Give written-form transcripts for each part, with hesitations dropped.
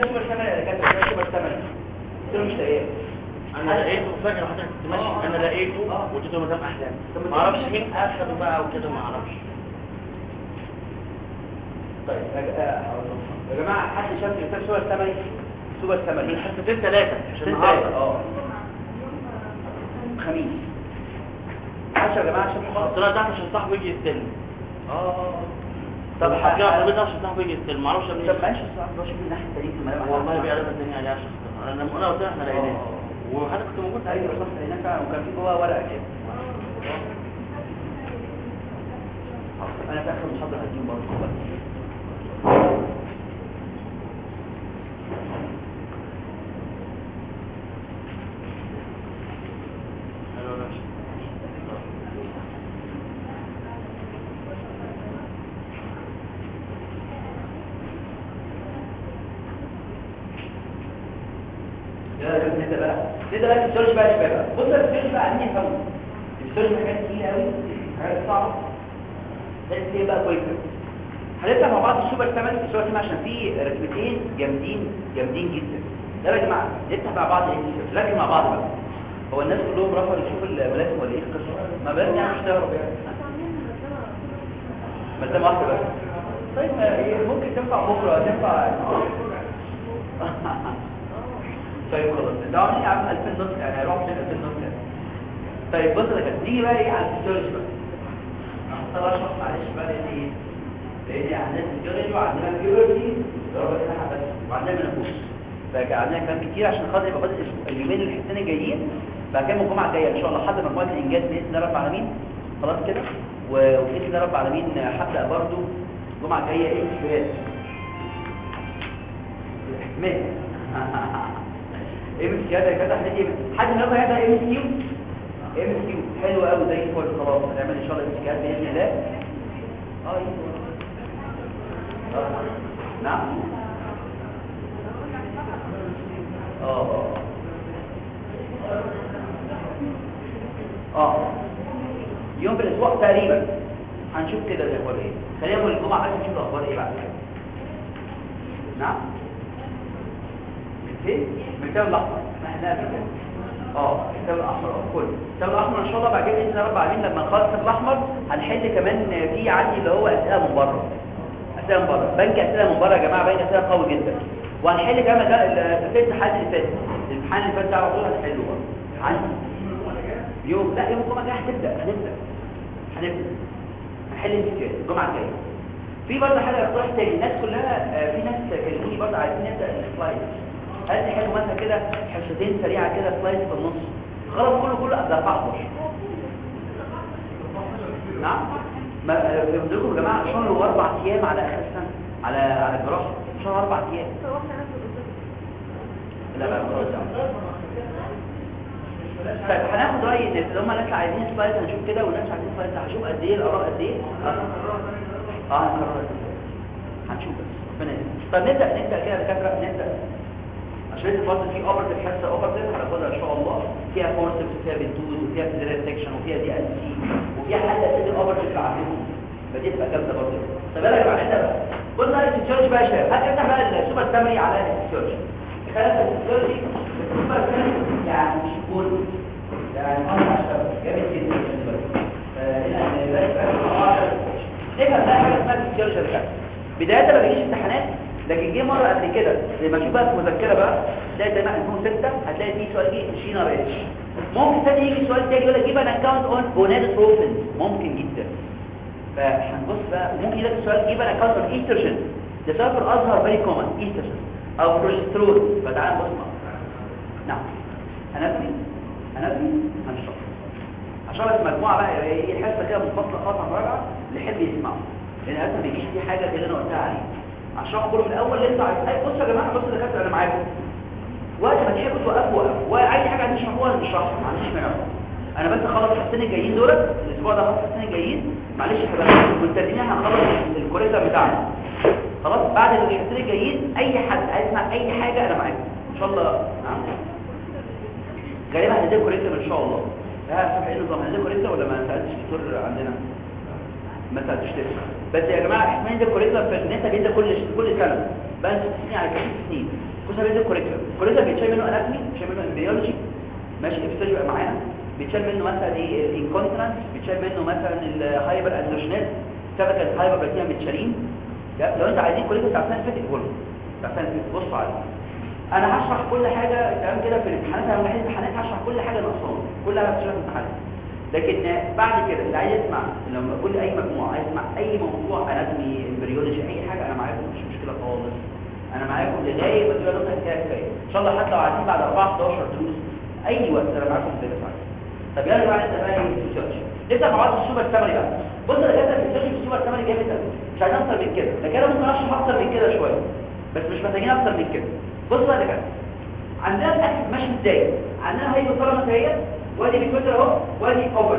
كام سوبر ثمن يا دكاتره؟ كام سوبر ثمن؟ قلت له مش لاقيه. انا لقيته فاكر حضرتك كنت ماشي انا لقيته واديته مدام احلام ما اعرفش مين اخده بقى وكده ما اعرفش. طيب يا جماعه حد شاف كتاب سوبر ثمن؟ سوبر ثمن من حصتين ثلاثه عشان النهارده خميس 10 يا جماعه عشان خلاص طلع تحت عشان صاحبه يجي يستلم. طب حاجه عربيه عشان صاحبه يجي يستلم ما اعرفش منين. طب ماشي صاحبي روح من ناحيه التاريخ الملامح والله بيعرف الدنيا عليها عشان انا قلت احنا لقيناه وحضرتك كنت موجود ايوه صح هناك فعلا وكان في جوه ورقه كده. انا في اخر المحاضره هديهم برضه. نبدا بقى السيرش بقى يا شباب. بص السيرش بقى عايزين نفهمه. السيرش حاجات كتير قوي حاجات صعبه بس هي بقى كويسه. هنبدا مع بعض السوبر ثمن السوبر ثمن عشان في رسمتين جامدين جدا. ده يا جماعه نفتح مع بعض نركز مع بعض بقى. هو الناس كلهم رفضوا يشوفوا الملازم ولا ايه القصه؟ ما بالنا يعني مش تعرف يعني ملزمه واحده بس. طيب ممكن تنفع بكره تنفع طيب خلاص ده يا عم 2000 نص يعني هيروح من 2000 نص يعني. طيب بص يا كده نيجي بقى ايه على الفسيولوجي بقى. هختار اشرح معلش بقى لان عندنا الفسيولوجي وعندنا البيولوجي ضربه كده بس وعندنا منافوس. فعندنا كلام كتير عشان خاطر يبقى بدء اليومين الحتتين الجايين بعد كده الجمعه الجايه ان شاء الله حد مجموعه الانجاز باذن الله رب العالمين خلاص كده وباذن الله رب العالمين هبدا برده الجمعه الجايه ايه شويه احتمال ام اس كيو كده حد النهارده هيبدا ام اس كيو حلو قوي زي الفل خلاص هنعمل ان شاء الله ام اس كيو باذن الله. نعم يوم في الاسبوع تقريبا هنشوف كده الاخبار ايه. خلينا نقول الجمعه بس نشوف الاخبار ايه بعد كده. نعم فين الكتاب الاحمر احنا كده الكتاب الاحمر كله الكتاب الاحمر ان شاء الله بعد كده باذن الله رب العالمين لما نخلص الكتاب الاحمر هنحل كمان في عندي اللي هو اسئله من بره بنك اسئله من بره يا جماعه بنك اسئله قوي جدا وهنحل كمان الامتحان اللي فات ده على طول هنحله برضه عندي يوم الجمعه الجايه هنبدا هنحل الجمعه الجايه. في برضه حاجه اقتراح تاني الناس كلها في ناس كلموني برضه عايزين نبدا السلايد. هل تحبوا مثلا كده حصتين سريعه كده سلايد في النص غلط كله قبل 14 نعم ما لكم يا جماعه شهر و4 ايام على اخر السنه على الجراحه شهر 4 ايام لا طيب هناخد راي الناس اللي هم الناس عايزين سلايد هنشوف كده والناس عايزين سلايد هنشوف قد ايه الاراء قد ايه هنشوف ربنا يستر. طب نبدا كده يا دكاتره نبدا عشان الفاضل في اوبرتيف حصه اوبرتيف هناخدها ان شاء الله فيها فورسز وفيها بنتوز وفيها سيريال سيكشن وفيها دي ان سي وفيها حل اسئله الاوبرتيف اللي عندكم فدي تبقى جامده برضه. طب يلا يا جماعه نبدا بقى. قلنا الفسيولوجي بقى يا شباب هنفتح بقى السوبر سامري على الفسيولوجي. خلاص الفسيولوجي السوبر سامري يعني مش كله يعني ما جامد جدا نفهم بقى حاجه اسمها الفسيولوجي ده. بدايه ما بيجيش امتحانات لكن جه مره قبل كده زي ما تشوف بقى في المذكره بقى تلاقي زي ما 2006 هتلاقي فيه سؤال جه شينر اتش. ممكن ثاني يجي سؤال تاني يقول لك جيب ان اكونت اون جونادوتروفين ممكن جدا. فهنبص بقى ممكن يجي سؤال جيب ان اكونت اون ايستروجين ده سؤال في الازهر فيري كومن ايستروجين او بروجسترون. فتعال نبص نعم اناتومي هنشرح عشان المجموعه بقى ايه حصه كده منفصله خالص عن مراجعه اللي يحب يسمعه لان لازم ما بيجيش دي حاجه اللي انا قلتها عليه عشان كله من الاول اللي انتوا عايزين. بصوا يا جماعه بصوا الدكاتره انا معاكم وقت ما تحبوا توقفوا واي حاجه عايزين تشرحوها نشرحها ما عنديش مانع. انا بس خلص الحصتين الجايين دولت الاسبوع ده خلص الحصتين الجايين معلش احنا مستنيين هنخلص الكوريكا بتاعنا خلاص. بعد الحصتين الجايين اي حد عايز يسمع اي حاجه انا معاكم ان شاء الله. نعم غالبا هنديكوا كوريكا ان شاء الله. صح ايه النظام هنديكوا كوريكا ولا ما سالتش الدكتور عندنا ما سالتش لسه بس يا جماعه احنا ده كوريكولم في الناس بينزل كل سنه بقى 6 سنين على 8 سنين كل سنه بينزل كوريكولم بيتشال منه اناتومي بيتشال منه امبريولوجي ماشي ابتدي بقى معانا بيتشال منه مثلا ايه الانكونترانس بيتشال منه مثلا الهايبر اندروجينيز سبكه الهايبر بلاتينيا متشالين لو انت عايزين كوريكولم بتاع السنه اللي فاتت قول بصوا عليه انا هشرح كل حاجه كلام كده في الامتحانات انا بحب الامتحانات هشرح كل حاجه ناقصاها كلها هتشرح الامتحانات لكن بعد كده اللي عايز يسمع لما اقول اي مجموعه عايز يسمع اي موضوع اناتومي امبريولوجي اي حاجه انا معاكم مش مشكله خالص انا معاكم لغايه ما تبقى نقطه كفايه ان شاء الله حتى لو عايزين بعد 14 دروس اي وقت انا معاكم في الدرس. طب يلا بقى نبدا بقى الريسيرش نبدا مع بعض السوبر سامري بقى بص انا كاتب الريسيرش في السوبر سامري جامد قوي مش عايزين اكتر من كده ده كده ممكن اشرح اكتر من كده شويه بس مش محتاجين اكتر من كده. بص بقى كده عندنا الاكل ماشي ازاي عندنا هايبوثالاموس اهي وادي بيكوتر اهو وادي اوفر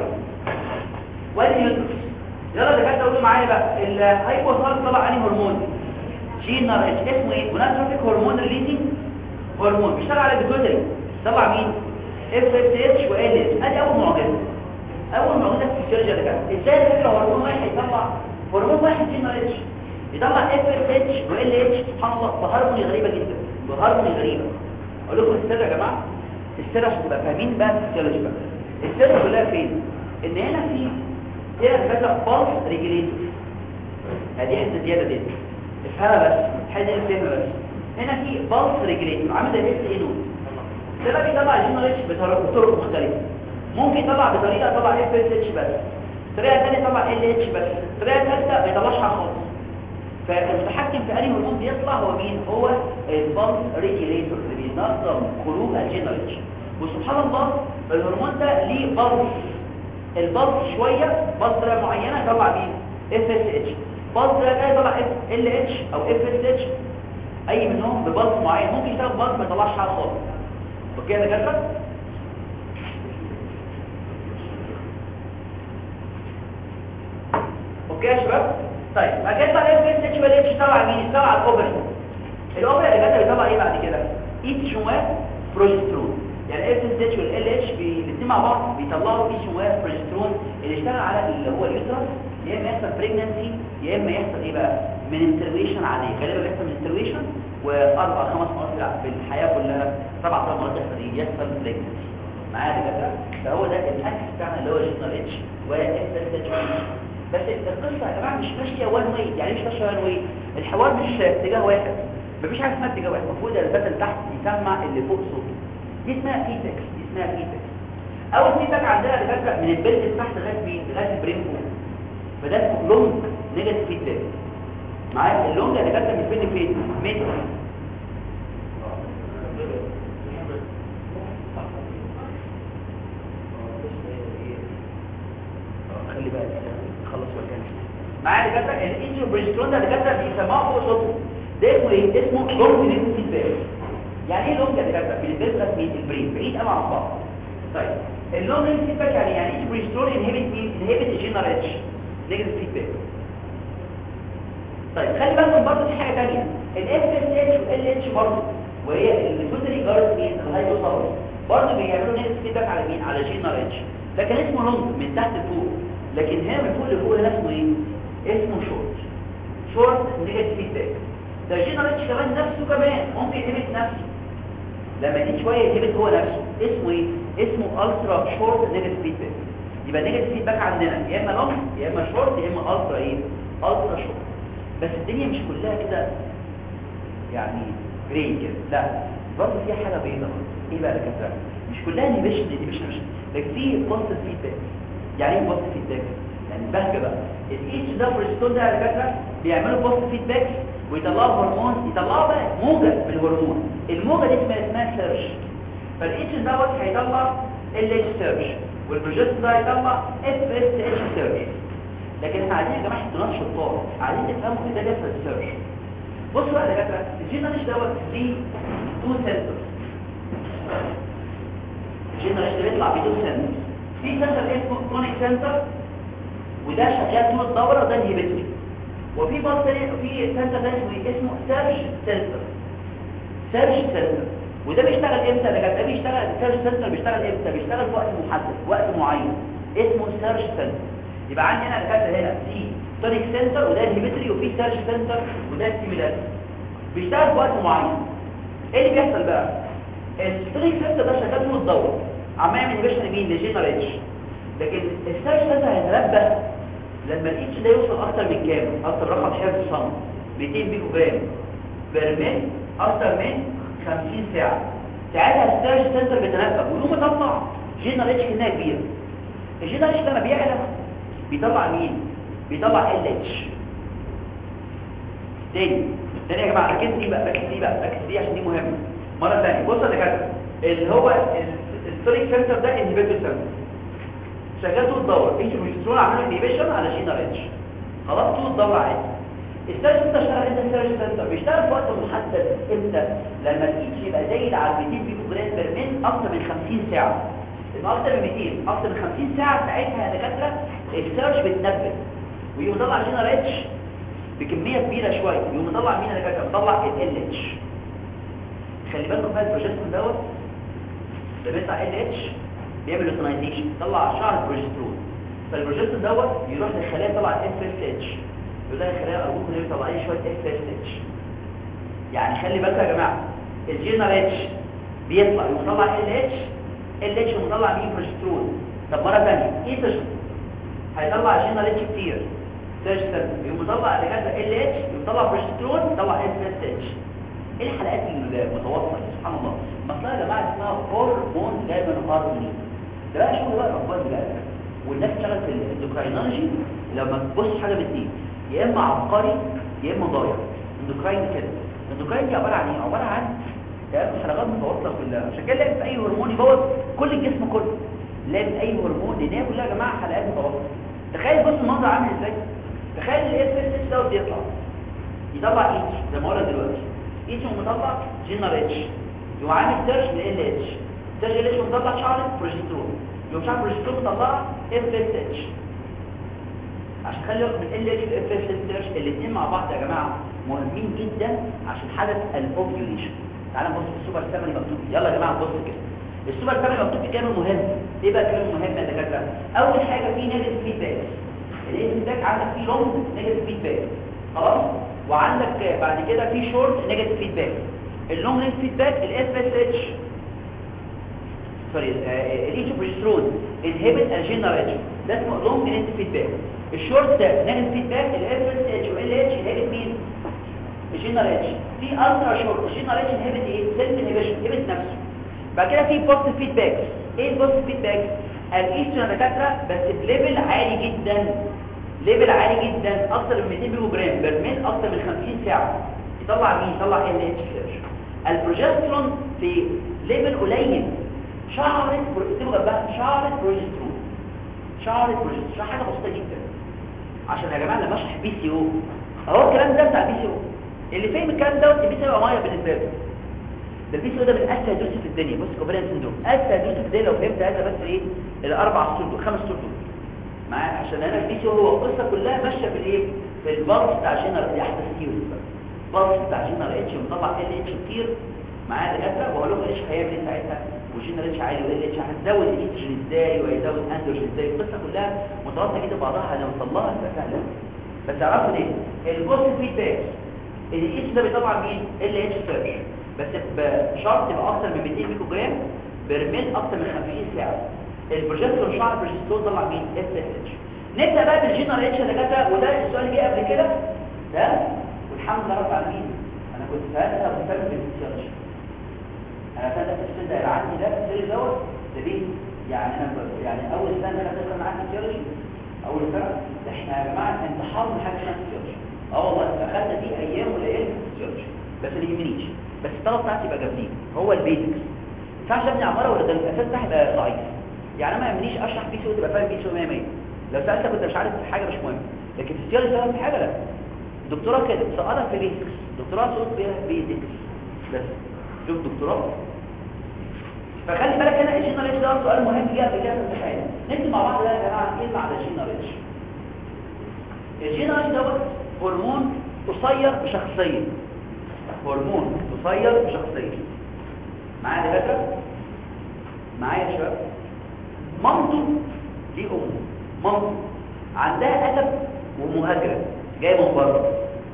وادي يوترس يلا ده كده قولوا معايا بقى الهايبوثالاموس طلع عليه هرمون جينر اسمه ايه وناتروفيك هرمون ريليزنج هرمون بيشتغل على البيتوتري طلع مين اف اس اتش وال ادي اول معجزه في الفسيولوجي ده كده ازاي فكره هرمون واحد يطلع هرمون واحد جينر اتش يطلع اف اس اتش وال اتش سبحان الله بهرموني غريبه جدا بهرموني غريبه اقول لكم السر يا جماعه السر عشان تبقى فاهمين بقى الفسيولوجي بقى السر كلها فين ان هنا في كده بالس ريجوليتور ادي حته زياده دي افهمها بس حاجه الفهم بس هنا في بالس ريجوليتور عامل زي الاس اي نود ده بقى بيطلع جينر اتش بطرق مختلفه ممكن يطلع بطريقه طلع اف اس اتش بس طريقه ثانيه طلع ال اتش بس طريقه ثالثه ما يطلعش حاجه خالص فالمتحكم في انهي هرمون بيطلع هو مين هو البلس ريجوليتور اللي بينظم خروج الجينريتش وسبحان الله الهرمون ده ليه بلس البلس شويه بلس معينه يطلع مين اف اس اتش بلس ده يطلع ال اتش او اف اس اتش اي منهم ببلس معين ممكن يشتغل بلس ما يطلعش حاجه خالص اوكي يا دكاتره اوكي يا شباب طيب هجيب بقى الاف اس اتش ولا اتش طلع مين طلع الاوبري اللي كده بيطلع ايه بعد كده ايتش بروجسترون يعني الاف اس اتش والال اتش الاثنين مع بعض بيطلعوا ايتش بروجسترون اللي اشتغل على اللي هو اليوترس يا اما يحصل بريجنانسي يا اما يحصل ايه بقى منسترويشن عادي غالبا بيحصل منسترويشن واربع خمس مرات في الحياه كلها 7 مرات يحصل بريجنانسي معايا كده فهو ده الاكس بتاعنا اللي هو جينر اتش واف اس اتش بس القصه يا جماعه مش ماشيه وان واي يعني مش ماشيه وان واي الحوار مش اتجاه واحد مفيش حاجه اسمها اتجاه واحد المفروض البدل تحت يسمع اللي فوق صوته دي اسمها فيدباك اول فيدباك عندنا اللي فاكره من البلد تحت لغايه مين لغايه البرين فوق فده اسمه لونج نيجاتيف فيدباك معايا اللونج اللي فاكره من فين من خلي بالك خلص مكانك معايا دكاتره الانجيو بريسترون ده دكاتره بيسموه فوق صوته ده اسمه ايه اسمه لونج نيجاتيف فيدباك يعني ايه لونج دكاتره بالنسبه للبرين بعيد قوي عن بعض طيب اللونج نيجاتيف فيدباك يعني ايه بريسترون انهبت الجينر اتش نيجاتيف فيدباك طيب خلي بالكم برضه في حاجه ثانيه الاف اس اتش وال اتش برضه وهي البيتوتري جارد مين الهايبوثالاموس برضه بيعملوا نيجاتيف فيدباك على مين على جينر اتش لكن اسمه لونج من تحت لفوق لكن هنا من فوق لفوق هنا اسمه ايه اسمه شورت نيجاتيف فيدباك ده جينر اتش كمان نفسه كمان ممكن يهبط نفسه لما يجي شويه يهبط هو نفسه اسمه ايه اسمه الترا شورت نيجاتيف فيدباك يبقى نيجاتيف فيدباك عندنا يا اما لونج يا اما شورت يا اما الترا ايه الترا شورت بس الدنيا مش كلها كده يعني جري كده لا برضه فيها حاجه بيضاء ايه بقى الكلام مش كلها نيبشن لكن في بوزيتيف فيدباك يعني ايه بوزيتيف فيدباك يعني بهجه بقى الايتش ده بريستون ده على فكره بيعملوا بوزيتيف فيدباك ويطلعوا هرمون يطلعوا بقى موجه بالهرمون الموجه دي اسمها سيرش فالايتش دوت هيطلع ال اتش سيرش والبروجست ده هيطلع اف اس اتش سيرش لكن احنا عايزين يا جماعه تناقش الطاقه عايزين تفهموا ازاي بيحصل السيرش بصوا بقى يا دكاتره الجينريش دوت ليه 2 سنترز الجينريش ده بيطلع بدون سنتر في سنتر اسمه كونيك سنتر وده شغال طول الدوره وده انهبيتوري وفي باص في سنتر ده اسمه سيرش سنتر وده بيشتغل امتى يا دكاتره بيشتغل السيرش سنتر بيشتغل امتى بيشتغل في وقت محدد وقت معين اسمه سيرش سنتر يبقى عندي هنا دكاتره هنا في تونيك سنتر وده انهبيتوري، وفي سيرش سنتر وده ستيمولاتوري، بيشتغل في وقت معين. ايه اللي بيحصل بقى؟ التونيك سنتر ده شغال طول الدوره، عمال يعمل انهبيشن لمين؟ لجينر اتش. لكن السيرش سنتر هيتنبه لما الاتش ده يوصل اكتر من كام؟ اكتر رقم حفظ صم 200 بيكو جرام برميل اكتر من 50 ساعه. ساعتها السيرش سنتر بيتنبه ويقوم يطلع جينر اتش كميه كبيره. الجينر اتش لما بيعلى بيطلع مين؟ بيطلع ال اتش. تاني يا جماعه ركزوا دي بقى، ركز دي عشان دي مهمه. مره ثانيه بصوا يا دكاتره، اللي هو التونيك سنتر ده انهبيتور سنتر شغال طول الدوره، انتوا بتشتغلوا عاملين انهبيشن على جينر اتش خلاص طول الدوره عادي. السيرش سنتر شغال امتى؟ السيرش سنتر بيشتغل في وقت محدد امتى؟ لما الاتش يبقى زايد على 200 بيكو جرام برميل اكتر من 50 ساعه. يبقى اكتر من 200 اكتر من 50 ساعه، ساعتها يا دكاتره السيرش بتنبه ويقوم يطلع جينر اتش بكميه كبيره شويه، يقوم يطلع مين يا دكاتره؟ يطلع ال اتش. خلي بالكم بقى البروجسترون دوت ده بيطلع ال اتش بيعمل اوتونايزيشن، يطلع شعر بروجسترون، فالبروجسترون دوت يروح للخلايا يطلع اف اس اتش، يقول لها الخلايا ارجوكم يطلع لي شويه اف اس اتش. يعني خلي بالكم يا جماعه الجينر اتش بيطلع يطلع ال اتش، ال اتش مطلع مين؟ بروجسترون. طب مره ثانيه ايه هيطلع جينر اتش كتير، سيرش سنتر يقوم مطلع دكاتره ال اتش، يطلع بروجسترون، يطلع اف اس اتش. ايه الحلقات المتواصله سبحان الله؟ مصلحه يا جماعه اسمها هرمون جايبن هارموني. ده بقى شغل بقى ربنا بقى، والناس بتشتغل في الاندوكراينولوجي لما تبص حاجه من اثنين، يا اما عبقري يا اما ضايع. اندوكراين كده، الاندوكراين دي عباره عن ايه؟ عباره عن حلقات متواصله كلها، عشان كده لازم اي هرمون يبوظ كل الجسم كله، لازم اي هرمون لان كلها يا جماعه حلقات متواصله. تخيل بص المنظر عامل ازاي، تخيل الاف اس اتش دوت بيطلع يطلع اتش زي ما قلنا دلوقتي، اتش مطلع جينر اتش، يقوم عامل سيرش لل اتش، سيرش ال اتش مطلع شعر بروجسترون، يقوم شعر بروجسترون مطلع اف اس اتش. عشان خلي بالك من ال اتش والاف اس اتش الاثنين مع بعض يا جماعه مهمين جدا عشان حدث الاوفيوليشن. تعالى نبص في السوبر سامري مكتوب، يلا يا جماعه نبص كده. السوبر سامري مكتوب كلام مهم. ايه بقى كلام مهم يا دكاتره؟ اول حاجه في نيجاتيف فيدباك، الفيدباك عندك فيه لونج نيجاتيف فيدباك خلاص، وعندك بعد كده في شورت نيجاتيف فيدباك. اللونج نيجاتيف فيدباك الاف اس اتش سوري الاتش بروجسترون انهبت الجينر اتش، ده اسمه لونج نيجاتيف فيدباك. الشورت نيجاتيف فيدباك الاف اس اتش وال اتش انهبت مين؟ الجينر اتش. في الترا شورت الجينر اتش انهبت ايه؟ سيلف انهبيشن، انهبت نفسه. بعد كده في بوزيتيف فيدباك. ايه البوزيتيف فيدباك؟ الايستروجين دكاتره بس بليفل عالي جدا، ليفل عالي جدا اكتر من 200 ميجا جرام برميل اكتر من 50 ساعه، يطلع مين؟ يطلع ال اتش سيرش. البروجسترون في ليفل قليل، شعرت اكتبوا جنبها شعرت بروجسترون، شعرت بروجسترون، حاجه بسيطه جدا. عشان يا جماعه لما اشرح بي سي او اهو الكلام ده بتاع بي سي او، اللي فاهم الكلام ده البي سي او ميه بالنسبه له. ده البي سي او ده من اسهل دروس في الدنيا. بص كوفالنت سندروم اسهل دروس في الدنيا لو فهمت هذا بس ايه الاربع سطور دول 5 سطور دول معايا، عشان انا البي سي او هو القصه كلها ماشيه بالايه؟ بالبلس بتاع جينر اللي احدث كيوز بلس بتاع جينر اتش ومطلع ال اتش كتير معايا دكاتره، وهقول لكم ايش هيعمل ايه ساعتها، وجينر اتش عالي وال اتش هتزود الايستروجين ازاي وهيزود اندروجين ازاي. القصه كلها متواصله كده بعضها، هنوصل لها تبقى سهله. بس اعرفوا ايه البوست فيدباك، الايش ده بيطلع مين؟ ال اتش سيرش، بس بشرط يبقى اكتر من 200 ميكرو جرام برميل اكتر من 50 ساعه. البروجسترون شعر البروجسترون طلع مين؟ اس اس اتش. نبدا بقى بالجينر اتش اللي جت، وده السؤال اللي جه قبل كده ده، والحمد لله رب العالمين انا كنت سالتها ومهتم بالفسيولوجي. انا سالت السؤال ده عندي ده السؤال دوت ده ليه؟ يعني انا يعني اول سنه انا معاك فسيولوجي، اول سنه احنا يا جماعه انتحرنا حاجه اسمها فسيولوجي. والله اخدنا فيه ايام وليالي في الفسيولوجي، بس اللي يهمنيش بس الطلب بتاعتي يبقى جامدين، هو البيزكس. ما ينفعش ابني عماره ولا ده الاساس بتاعي يبقى ضعيف. يعني ما يهمنيش اشرح بي سي او تبقى فاهم بي سي او 100 100. لو سالتك كنت مش عارف حاجه مش مهم، لكن في السيولوجي فاهم حاجه لا. دكتوراه كده سقطت في بيزكس، دكتوراه سقط فيها بيزكس بس. شوف دكتوراه. فخلي بالك هنا الجينر اتش ده سؤال مهم جدا في كده الامتحان. نكتب مع بعض ده يا جماعه كلمه على الجينر اتش. الجينر اتش دوت هرمون قصير بشخصيه، هرمون قصير بشخصيه. معايا دكاتره؟ معايا يا شباب؟ مامته دي مامته عندها ادب ومهاجره جايه من بره،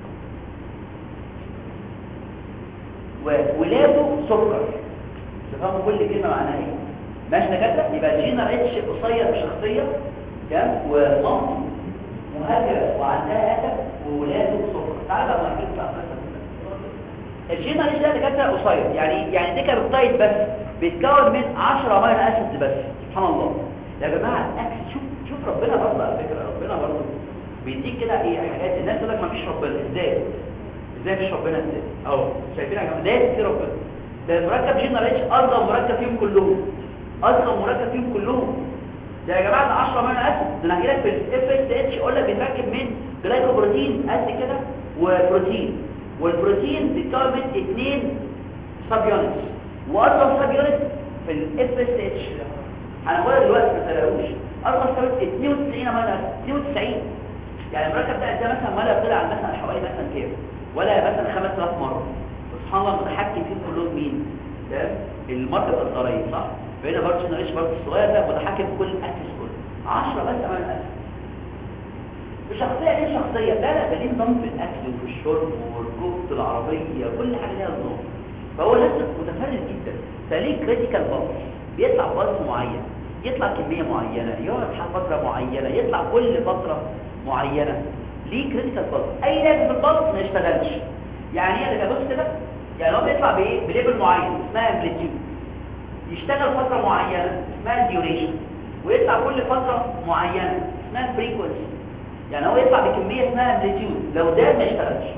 وولاده سكر. تفهموا كل كلمه معناها ايه؟ ماشي دكاتره؟ يبقى جينا اتش قصير بشخصيه تمام، ومامته مهاجره وعندها هدف وولاده سكر. تعالى بقى نحكي بقى الجين اتش ده دكاتره قصير، يعني ديكابتايد بس بيتكون من 10 امينو اسيدز بس. سبحان الله يا جماعه الاكل، شوف ربنا برضه على فكره، ربنا برضه بيديك كده ايه حاجات الناس تقول لك ما فيش ربنا. ازاي مفيش ربنا؟ ازاي اهو شايفين يا جماعه لازم في ربنا. ده مركب جين اتش اصغر مركب فيهم كلهم، اصغر مركب فيهم كلهم ده يا جماعه. ده 10 امينو اسيد. ده انا هجي لك في الاف اس اتش اقول لك بيتركب من جلايكوبروتين قد كده وبروتين، والبروتين بيتكون من 2 سب يونتس، واصغر سب يونت في الاف اس اتش هنقولها دلوقتي ما تلاقوش. اصغر سب يونت 92 امينو اسيد، 92. يعني المركب ده مثلا ملا طلع مثلا حوالي مثلا كام، ولا مثلا 5000 مره. سبحان الله متحكم فيهم كلهم مين؟ ده المركب الضريبي صح؟ فهنا برضه جنريشن برضه الصغير ده متحكم في كل الاكسس كله. 10 بس امينو اسيد. الشخصيه دي شخصيه لا ده ليه نظام في الاكل وفي الشرب وركوب العربيه، كل حاجه ليها نظام. فهو لسه متفرد جدا. فليه كريتيكال بالس؟ بيطلع بالس معين، يطلع كميه معينه، يقعد فتره معينه، يطلع كل فتره معينه. ليه كريتيكال بالس؟ اي لازم في البالس ما يشتغلش. يعني ايه اللي بص كده؟ يعني هو بيطلع بايه؟ بليفل معين اسمها امبليتيود، يشتغل فتره معينه اسمها الديوريشن، ويطلع كل فتره معينه اسمها الفريكوينسي. يعني هو يطلع بكميه اسمها امبليتيود، لو ده ما يشتغلش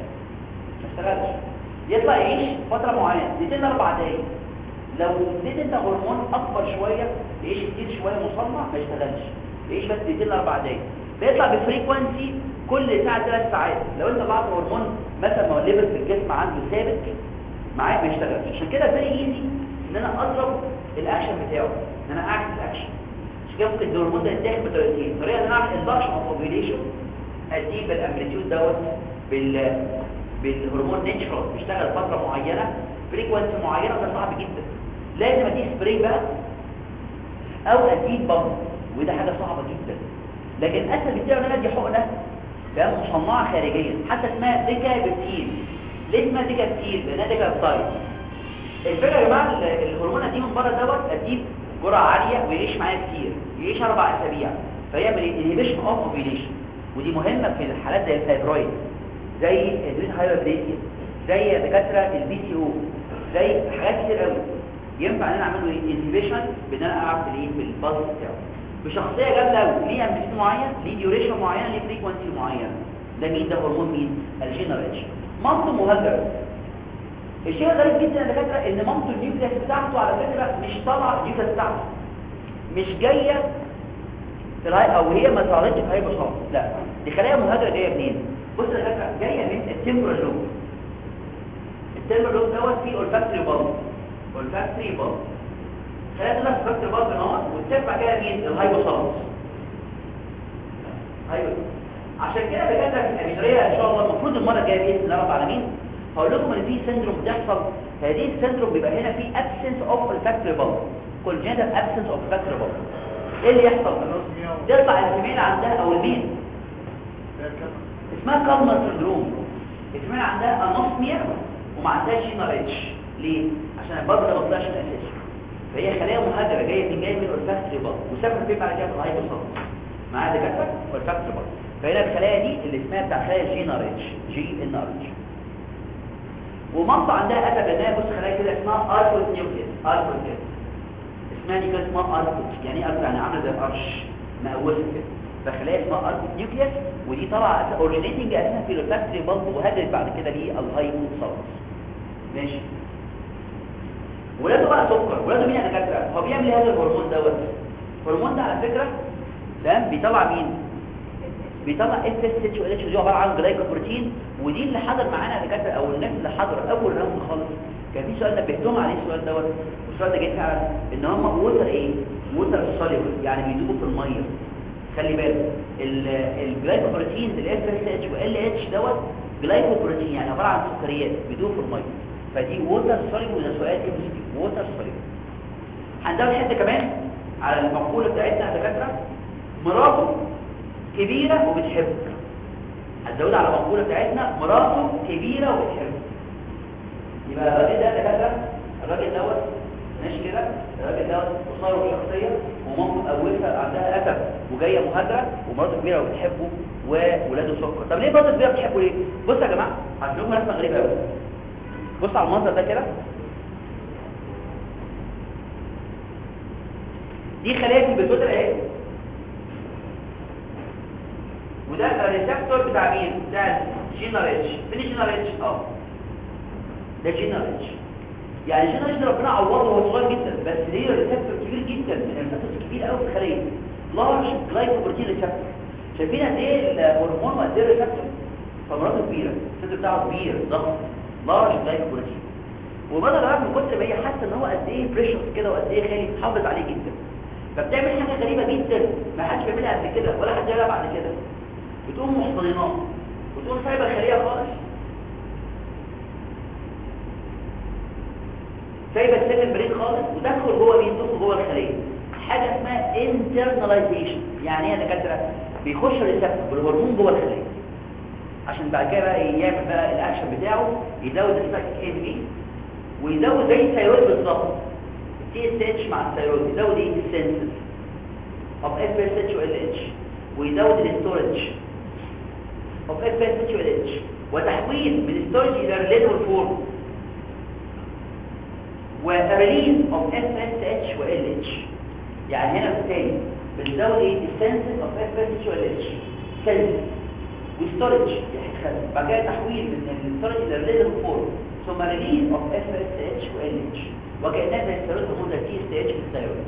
يطلع يعيش فتره معينه 2 4 دقايق. لو اديت انت هرمون اكبر شويه يعيش كتير شويه مصنع ما يشتغلش، يعيش بس 2 4 دقايق. بيطلع بفريكوينسي كل ساعه 3 ساعات. لو انت بعت هرمون مثلا ما هو الليفل في الجسم عنده ثابت معاه ما يشتغلش. عشان كده فيري ايزي ان انا اضرب الاكشن بتاعه، ان انا اعكس الاكشن. عشان كده ممكن الهرمون ده يتاخد بطريقتين. طريقه ان انا اعمل اندكشن اوف اوفيليشن، اديه بالامبليتيود دوت بالهرمون نيتشرال بيشتغل فتره معينه فريكوينسي معينه، وده صعب جدا. لازم اديه سبراي بقى او اديه بامب، وده حاجه صعبه جدا. لكن اسهل بكتير ان انا ادي حقنه ده مصنعه خارجيا حتى اسمها ديكابتيل. ليه اسمها ديكابتيل؟ لانها ديكابتايد. الفكره يا جماعه الهرمون دي من بره دوت اديه جرعه عاليه ويعيش معايا كتير، يعيش 4 اسابيع، فيعمل انهبيشن اوف اوفيليشن. ودي مهمه في الحالات زي الفايبرويد، زي ادريس هايبريديا، زي دكاتره البي سي او، زي حاجات كتير قوي ينفع ان انا اعمل له انهبيشن بان انا اعرف الايه في البلس بتاعه بشخصيه جامده قوي، ليه امبليتيود معين، ليه ديوريشن معين، ليه فريكوينسي معين. ده مين؟ ده هرمون مين؟ الجينريشن. مامته مهاجره. الشيء الغريب جدا يا دكاتره ان مامته النيوكليس بتاعته على فكره مش طالعه، النيوكليس بتاعته مش جايه في الهاي، او هي ما ظهرتش في هاي بشار، لا دي خلايا مهاجره جايه منين؟ بص يا دكاتره جايه من التمبرال لوب. التمبرال لوب دوت فيه اولفاكتوري بالب، اولفاكتوري بالب خلايا تطلع في اولفاكتوري بالب نار وترفع كده مين؟ الهايبوثالاموس. ايوه عشان كده دكاتره في الامينوريه ان شاء الله المفروض المره الجايه باذن الله رب العالمين هقول لكم ان في سندروم بتحصل. هذه السندروم بيبقى هنا في absence of olfactory bulb، congenital absence of olfactory bulb. ايه اللي يحصل؟ تطلع الفيميل عندها او الميل اسمها كالمر سندروم. الفيميل عندها انوسميا وما عندهاش جينريتش. ليه؟ عشان البلب ده ما طلعش من اساسه، فهي خلايا مهاجره جايه من اولفاكتوري bulb وسافرت فين بعد كده في الهايبوثالاموس معاها دكاتره olfactory bulb. فهنا الخلايا دي اللي اسمها بتاع خلايا جينريتش، جي ان ار اتش. ومنطقه عندها اسف لانها بص خلايا كده اسمها اركوت نيوكليس، اركوت كده اسمها دي كده اسمها اركوت. يعني ايه اركوت؟ يعني عامله زي القرش مقوسه كده. فخلايا اسمها اركوت نيوكليس، ودي طالعه اوريجينيتنج اساسا في الفاكتوري بالب وهدت بعد كده للهايبوثالاموس. ماشي. ولاده بقى سكر. ولاده مين يا دكاتره؟ هو بيعمل هذا الهرمون دوت. الهرمون ده على فكره ده بيطلع مين؟ بيطلع اف اس اتش و ال اتش، دي عباره عن جلايكوبروتين. ودي اللي حضر معانا دكاتره او الناس اللي حضر اول راوند خالص كان في سؤال نبهتهم عليه السؤال دوت، والسؤال ده جه فعلا ان هم ووتر ايه؟ ووتر سوليبل، يعني بيدوبوا في الميه. خلي بالك الجلايكوبروتين الاف اس اتش و ال اتش دوت جلايكوبروتين يعني عباره عن سكريات بيدوبوا في الميه، فدي ووتر سوليبل. وده سؤال ام اس كيو ووتر سوليبل. هنزود حته كمان على المقوله بتاعتنا يا دكاتره، مراته كبيرة وبتحبك هتزود على المقوله بتاعتنا مراته كبيره وبتحبه. يبقى الراجل ده دكاتره، الراجل دوت ماشي كده، الراجل دوت قصير وشخصيه ومامته مقوسه عندها اسف وجايه مهاجره ومراته كبيره وبتحبه وولاده سكر. طب ليه مراته كبيره بتحبه ليه؟ بصوا يا جماعه هتشوفوا رسمه غريبه قوي. بص على المنظر ده كده، دي خلايا في البيتوتر اهي، وده الريسبتور بتاع مين؟ بتاع جينر اتش. فين الجينر اتش؟ ده جينر اتش. يعني جينر اتش ده ربنا عوضه وهو صغير جدا، بس ليه ريسبتور كبير جدا، الريسبتور كبير قوي في الخليه، لارج جلايكوبروتين ريسبتور. شايفين قد ايه الهرمون وقد ايه الريسبتور؟ فمراته كبيره، الريسبتور بتاعه كبير ضخم لارج جلايكوبروتين. وبدل العرب من كتر ما هي حاسه ان هو قد ايه بريشس كده وقد ايه غالي، تحافظ عليه جدا. فبتعمل حاجه غريبه جدا ما حدش بيعملها قبل كده ولا حد يعملها بعد كده. بتقوم محتضناه وتقوم سايبه الخليه خالص، سايبه السيل البريد خالص وتدخل جوه مين؟ تدخل جوه الخليه. حاجه اسمها internalization. يعني ايه يا دكاتره؟ بيخش الريسبتور بالهرمون جوه الخليه عشان بعد كده بقى يعمل بقى الاكشن بتاعه، يزود السبايك ام بي ويزود زي الثيرويد بالظبط، تي اس اتش مع الثيرويد، يزود ايه؟ السنسز اوف اف اس اتش و ال اتش، ويزود الستورج اوف اف اس اتش و ال اتش، وتحويل من ستورج الى ريليتور فورم، وريليز اوف اف اس اتش و ال اتش. يعني هنا بالتالي بنزود ايه؟ السنسز اوف اف اس اتش و ال اتش، سنسز وستورج يتخلى، بعد كده تحويل من الستورج الى ريليتور فورم، ثم ريليز اوف اف اس اتش و ال اتش، وكأنها زي الثيرويد هرمون تي اس اتش في الثيرويد.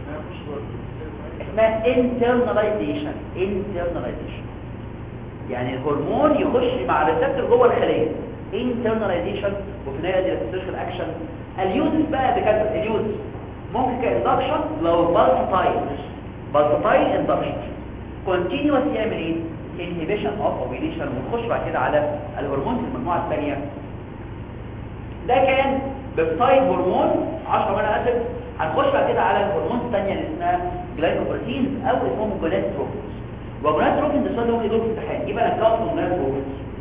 اسمها internalization. يعني الهرمون يخش مع الريسبتور جوه الخليه internalization، وفي النهايه دي السيرشال اكشن. اليوز بقى بكذا، اليوز ممكن كاندكشن لو بالسطايل اندكشن كونتينيوس يعمل ايه؟ inhibition of ovulation، ونخش بعد كده على الهرمون في المجموعه الثانيه. ده كان بيبتايد هرمون 10 منها اسف. هنخش بعد كده على الهرمون الثانيه اللي اسمها جلايكوبروتينز او اسمهم جونادوتروفينز. وجونادوتروفينز السؤال اللي ممكن يجيبه في الامتحان، يبقى نكون جونادوتروفينز.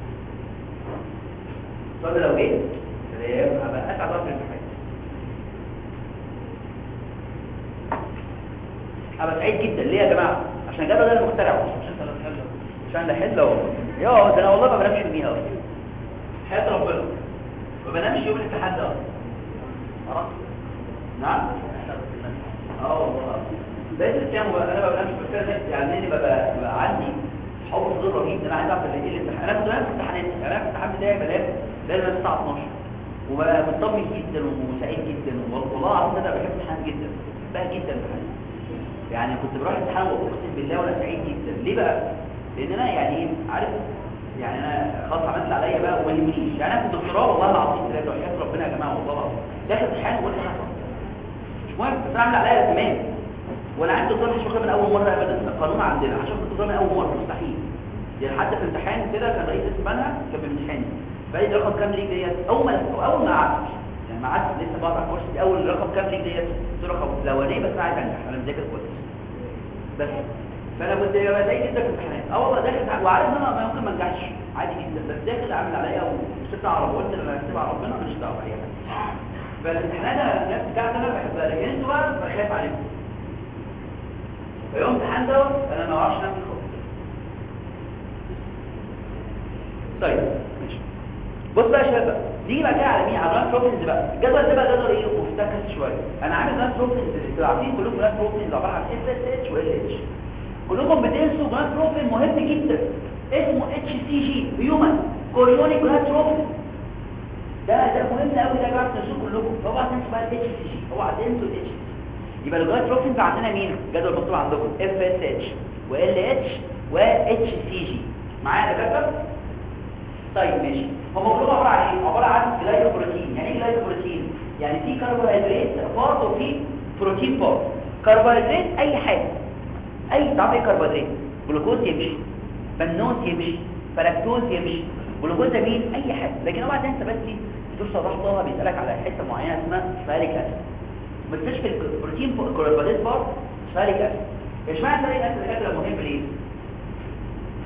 السؤال لو جه هبقى اسعد وقت الامتحان، هبقى سعيد جدا. ليه يا جماعه؟ عشان الجدول ده انا مخترعه، عشان ده حله ده انا والله ما بنامش يوميها اصلا، حياه ربنا ما بنامش يوم الامتحان ده. نعم والله بقيت الكلام انا ما بنامش بكده، يعني اني ببقى عندي حب صدر رهيب ان انا عايز اعرف ايه الامتحان. انا كنت في امتحانات، انا في الامتحان بتاعي لازم الساعه 12 وبقى مطمن جدا وسعيد جدا، والله العظيم انا بحب الامتحان جدا، بحبها جدا الامتحان. يعني كنت بروح الامتحان واقسم بالله وانا سعيد جدا. ليه بقى؟ لان انا يعني عارف، يعني انا خلاص عملت اللي عليا بقى وما يهمنيش. يعني انا في الدكتوراه والله العظيم ثلاثه وحياه ربنا يا جماعه والله العظيم داخل امتحان وقلت حصل مش مهم، بس انا عامل عليا تمام. وانا عندي دكتور مش واخد من اول مره ابدا، القانون عندنا عشان الدكتور من اول مره مستحيل. يعني حتى في الامتحان كده كان رئيس اسمها كان بيمتحني بقى رقم كام ليك ديت، اول ما قعدت يعني ما قعدت لسه بقرا الكورس دي، اول رقم كام ليك ديت قلت رقم الاولاني، بس انا عايز انجح، انا مذاكر كويس بس. فانا كنت سعيد جدا في الامتحانات. والله داخل وعارف ان انا ممكن ما انجحش عادي جدا، بس داخل اعمل عليا وسبت على ربنا، قلت انا هسيب على ربنا ماليش دعوه باي حاجه. فالامتحانات الناس بتاعتي انا بحبها، لكن انتوا بقى بخاف عليكم. فيوم امتحان دوت انا ما اعرفش نفسي خالص. طيب ماشي، بص بقى يا شباب، دي بقى كده على مين؟ على جراند بروتينز بقى. الجدول ده بقى جدول ايه؟ مفتكس شويه. انا عامل جراند بروتينز اللي عارفين كلكم جراند بروتينز عباره عن اس اس اتش و ال اتش. كلكم بتنسوا جراند بروتين مهم جدا اسمه اتش سي جي، هيومن كوريونيك جراند بروتين. ده مهم قوي، ده جراند تنسوه كلكم. اوعى تنسوا بقى الاتش سي جي، اوعى تنسوا الاتش سي جي. يبقى الجراند بروتينز عندنا مين؟ جدول مكتوب عندكم اف اس اتش و ال اتش و اتش سي جي. معايا يا دكاتره؟ طيب ماشي، هم كلهم عباره عن ايه؟ عباره عن جلايكوبروتين. يعني ايه جلايكوبروتين؟ يعني في كربوهيدرات بارت وفي بروتين بارت. كربوهيدرات اي حاجه، اي طعم كربوهيدرات، جلوكوز يمشي، بنوز يمشي، فلاكتوز يمشي، جلوكوزامين اي حاجه. لكن اوعى تنسى بس الدكتور صلاح طه بيسالك على حته معينه اسمها فاليك اسيد، ما تنساش في البروتين كربوهيدرات بارت فاليك اسيد. اشمعنى فاليك اسيد كده مهم ليه؟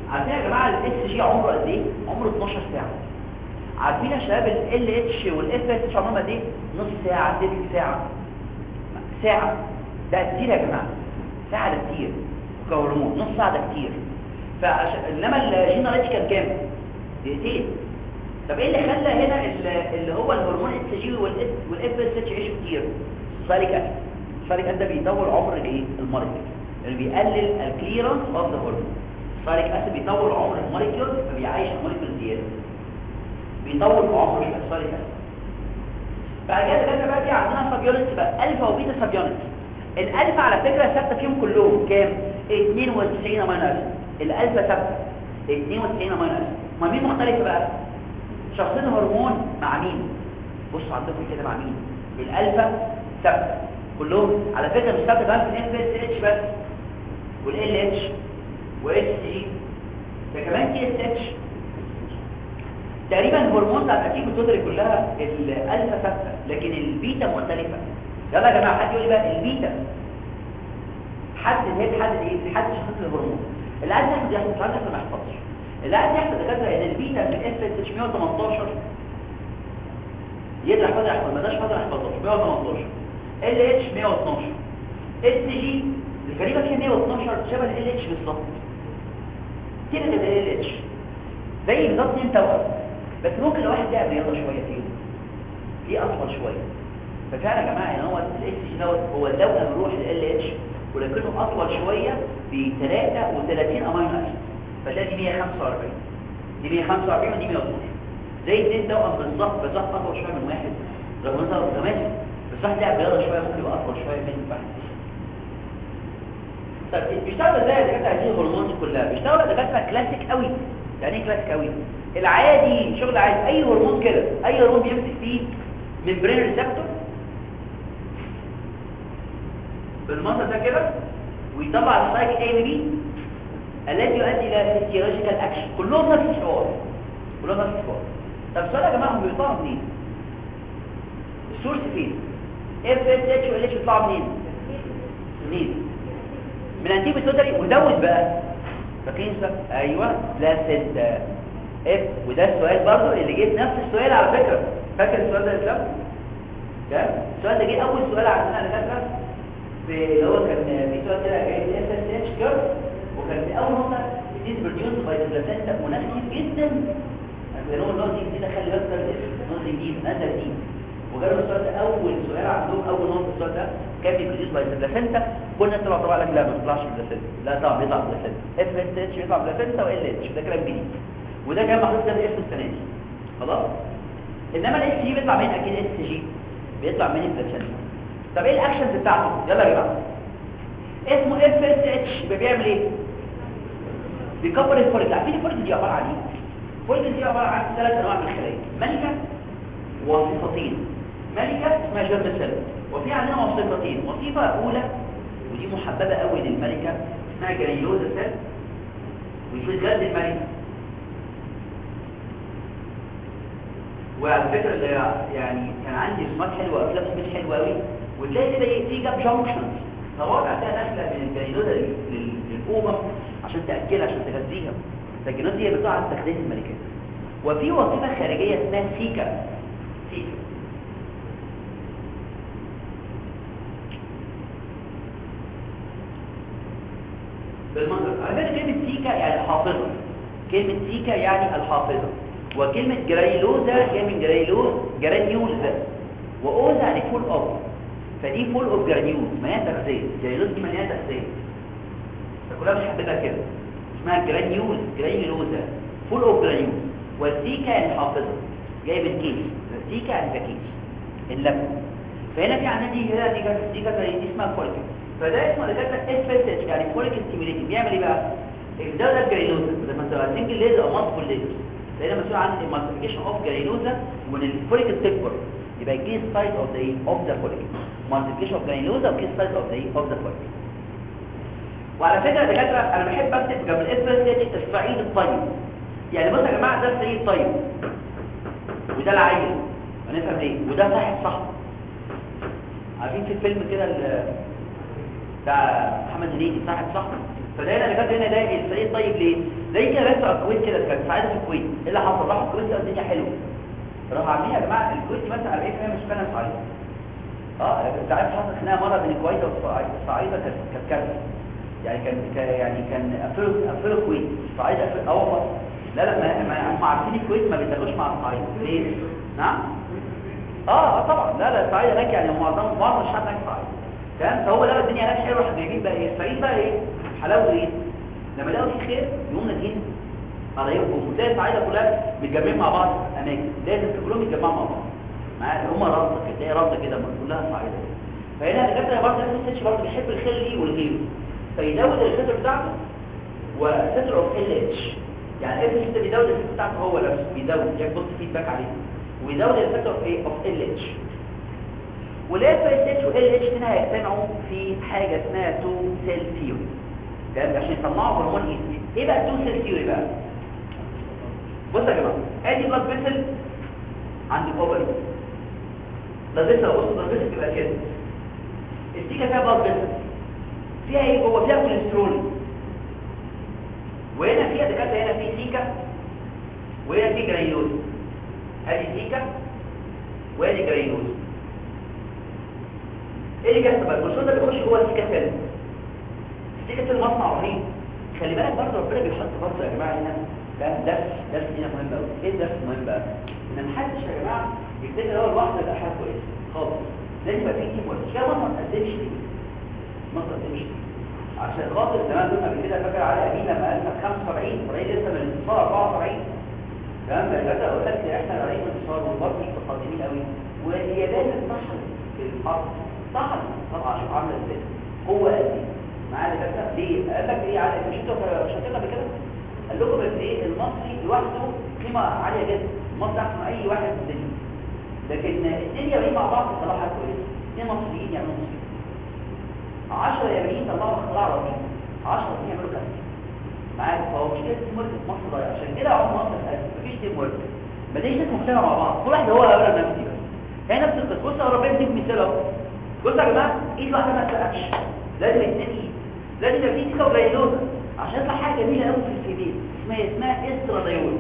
عارفين يا جماعه الاس جي عمره قد ايه؟ عمره 12 ساعه. عارفين يا شباب ال اتش والاف اس عمرهم قد ايه؟ نص ساعه، تلت ساعه، ساعه. ده كتير يا جماعه، ساعه ده كتير كهرمون، نص ساعه ده كتير. انما الجينال اتش كان كام؟ دقيقتين. طب ايه اللي خلى هنا اللي هو الهرمون اس جي والاف اس اتش يعيشوا كتير؟ فاليك اسيد. فاليك اسيد ده بيطول عمر الايه؟ المرض، يعني بيقلل الكليرنس اوف ذا هرمون. فاليك اسيد بيطول عمر الموليكيول، فبيعيش الموليكيول زياده، بيطول عمر الفاليك اسيد. بعد كده بقى في عندنا سابيونتس بقى، الفا وبيتا سابيونتس. الالفا على فكره ثابته فيهم كلهم كام؟ 92 امينو اسيد. الالفا ثابته 92 امينو اسيد. ما مين مختلفه بقى؟ شخصين هرمون مع مين؟ بصوا عندكم كده مع مين؟ الالفا ثابته كلهم على فكره، مش ثابته بقى في الاف اس اتش بس، والال اتش واس جي، ده كمان تي اس اتش. تقريبا الهرمون بتاع التركيب التوتالي كلها الالفا ثابته، لكن البيتا مختلفه. يلا يا جماعه حد يقول لي بقى البيتا، حد ايه؟ حد شخص الهرمون اللي عايز ياخد ياخد، مش عايز ياخد ما يحفظش. اللي عايز يحفظ دكاتره ان البيتا في الاف اس اتش 118 يقدر يحفظ ما داش حاضر يحفظه 118، ال اتش 112، اس جي الغريبه فيها 112 شبه ال اتش بالظبط كده ال اتش زي بالظبط انت توأم، بس ممكن لو واحد لعب رياضه شويه فيه اطول شويه. ففعلا يا جماعه ان هو الاس جي دوت هو توأم روح ال اتش، ولكنه اطول شويه ب 33 امينو اسيد. فده دي 145 دي 145 ودي 112 زي اثنين توأم بالظبط اطول شويه من واحد، رغم ان هو متماثل بس واحد لعب رياضه شويه ممكن يبقى اطول شويه من واحد. طب بيشتغل ازاي الدكاتره هذه الهرمونات كلها؟ بيشتغل دكاتره كلاسيك قوي. يعني ايه كلاسيك قوي؟ العادي، شغل عادي، اي هرمون كده، اي هرمون بيمسك فيه ممبرين ريسبتور بالمنظر ده كده ويطلع السايك اي بي الذي يؤدي الى فيسيولوجيكال اكشن. كلهم نفس الحوار، كلهم نفس الحوار. طب السؤال يا جماعه هم بيطلعوا منين؟ السورس فين؟ اف اس اتش وال اتش بيطلعوا منين؟ من انتيب التوتالي. ودود بقى فاكرين ايوه بلاسينتا اف. وده السؤال برضه اللي جه نفس السؤال على فكره، فاكر السؤال ده ازاي؟ السؤال ده جه اول سؤال عندنا دكاتره في اللي هو كان في سؤال كده جاي اف اس اتش كيرف، وكان في اول نقطه دي بروديوس باي بلاسينتا وناس كتير جدا قالوا له دي كده خلي بالك نقطه جديد نزل دي. وجاله السؤال ده اول سؤال عندهم، اول نقطه السؤال ده كان بروديوس باي بلاسينتا. كنا طبعا لك لا ما بيطلعش بلاسينتا، لا طبعا بيطلع بلاسينتا. اف اس اتش بيطلع بلاسينتا وال اتش ده كلام جديد، وده كان محطوط ده باسم السنه دي خلاص. انما الاس جي بيطلع من اكيد اس جي بيطلع من البلاسينتا. طب ايه الاكشنز بتاعته؟ يلا يا جماعه اسمه اف اس اتش بيعمل ايه؟ بيكبر الفوليك. عارفين الفوليك دي عباره عن ايه؟ الفوليك دي عباره عن 3 انواع من الخلايا، ملكه ووظيفتين. ملكه اسمها جيرم سيل، وفي عندنا وظيفتين. وظيفه اولى ودي محببه قوي للملكه اسمها جرانيولوزا سيل، ودي بتغذي الملكه. وعلى فكره اللي يعني كان عندي رسومات حلوه افلام مش حلوه قوي، وتلاقي كده في جاب جانكشنز طوابع فيها داخله من الجرانيولوزا للأوبر عشان تاكلها عشان تغذيها. فالجينات دي بتطلع على تغذيه الملكات. وفي وظيفه خارجيه اسمها سيكا. بالمنظر على فكره كلمه سيكا يعني الحافظه، كلمه سيكا يعني الحافظه، وكلمه جرانيولوزا جايه من جرانيولز، واوزا يعني فول اوف، فدي فول اوف جرانيولز مليانه تغذيه. جرانيولز دي مليانه تغذيه فكلها بنحددها كده اسمها جرانيولوزا فول اوف جرانيولز. والسيكا يعني حافظه جايه من كيس، السيكا يعني كيس اللبن. فهنا في عندنا دي اسمها فوليك، فده اسمه دكاتره اف اس اتش يعني فوليك ستيميوليتنج. بيعمل ايه بقى؟ ده الجرانيولوزا لما تبقى سنجل ليزر او مالتيبل ليزر لان مسؤول عن المالتيبيكيشن اوف جرانيولوزا، وان الفوليك تكبر يبقى كيس سايز اوف ذا فوليك، مالتيبيكيشن اوف جرانيولوزا وكيس سايز اوف ذا فوليك. وعلى فكره يا دكاتره انا بحب اكتب جنب الاف اس اتش الصعيد الطيب. يعني بصوا يا جماعه ده الصعيد الطيب وده العيل، هنفهم ليه. وده صاحب صاحبه. عارفين في الفيلم كده بتاع محمد هنيدي صاحب صاحبه، فده انا كاتب هنا ده الفريق طيب ليه زي كده بس الكويت كده كانت ساعتها في الكويت ايه اللي حصل راحوا الكويت الدنيا حلوه راحوا عاملين يا جماعه الكويت مثلا 40% مش فعلا صعيد انت عارف حصل خناقه مره بين الكويت والصعيده كانت كارثه يعني كان افريقيا الكويت الصعيده والله لا ما هم عارفين الكويت ما بيتدخلوش مع الصعيد ليه نعم طبعا لا الصعيد هناك يعني معظم الشعب هناك صعيد تمام فهو لقى الدنيا هناك حلوه راح جايبين بقى ايه الصعيد بقى ايه حلاوه ايه لما لقوا في خير يقوم نادين على يوم وتلاقي الصعيده كلها متجمعين مع بعض اماكن لازم كلهم يتجمعوا مع بعض مع هم رابطه كده تلاقي رابطه كده كلها صعيده فهنا الدكاتره برضه نفس السيتش برضه بيحب الخير ليه والغيره فيزود الفلتر بتاعته وفلتر اوف ال اتش يعني ايه الفلتر بيزود الفلتر بتاعته هو نفسه بيزود يبص فيدباك عليه ويزود الفلتر اوف ال اتش والاف اس اتش وال اتش هنا هيجتمعوا في حاجه اسمها تو سيل ثيوري ده عشان يطلعوا هرمون ايه بقى تو سيل ثيوري بقى بصوا يا جماعه ادي بلاد فيسل عند الاوفري ده فيسل بصوا ده فيسل بيبقى كده السيكه فيها بلاد فيسل فيها ايه جوه فيها كوليسترول وهنا فيها دكاتره هنا في سيكا وهنا في جرانيولوز ادي سيكا وادي جرانيولوز ايه اللي جاي بقى الكوليسترول ده بيخش جوه السيكا سيل السيكا سيل مصنع رهيب خلي بالك برضه ربنا بيحط برضه يا جماعه هنا ده درس هنا مهم قوي ايه الدرس المهم بقى ان محدش يا جماعه يبتدي الاول واحده يبقى حاجه كويسه خالص لازم يبقى في تيم ورك كده ما تقدمش ليه ما تقدمش عشان خاطر زمان قلنا قبل كده فاكر علي امين لما قال لك 75 فريق لسه من الانتصار 44 تمام ده قلت لك احنا قريبين من الانتصار وبرضه مش متقدمين قوي وهي لازم تحصل في الارض صحن طبعا شوف عامله ازاي هو قال لي معايا كده ليه قال لك ايه على مش انتوا شاطرين قبل كده قال لكم بس ايه المصري لوحده قيمه عاليه جدا المصري احسن من اي واحد في الدنيا لكن الدنيا بقى مع بعض بصراحه كويسه اثنين مصريين يعملوا مصري 10 يابانيين طلعوا اختراع رهيب 10 يعملوا كده معاك فهو مش كده تيم ورك في مصر ضايع عشان كده عمر مصر مفيش تيم ورك ما ديش ناس مجتمع مع بعض كل واحد هو اولى نفسي بس هي نفس القصه بص انا ربنا يديكم مثال اهو بصوا يا جماعه ايد واحده ما تسقطش لازم اثنين ايد لازم يبقى في سيكا وجرانيولوزا عشان يطلع حاجه جميله قوي في الفيديو اسمها استرادايول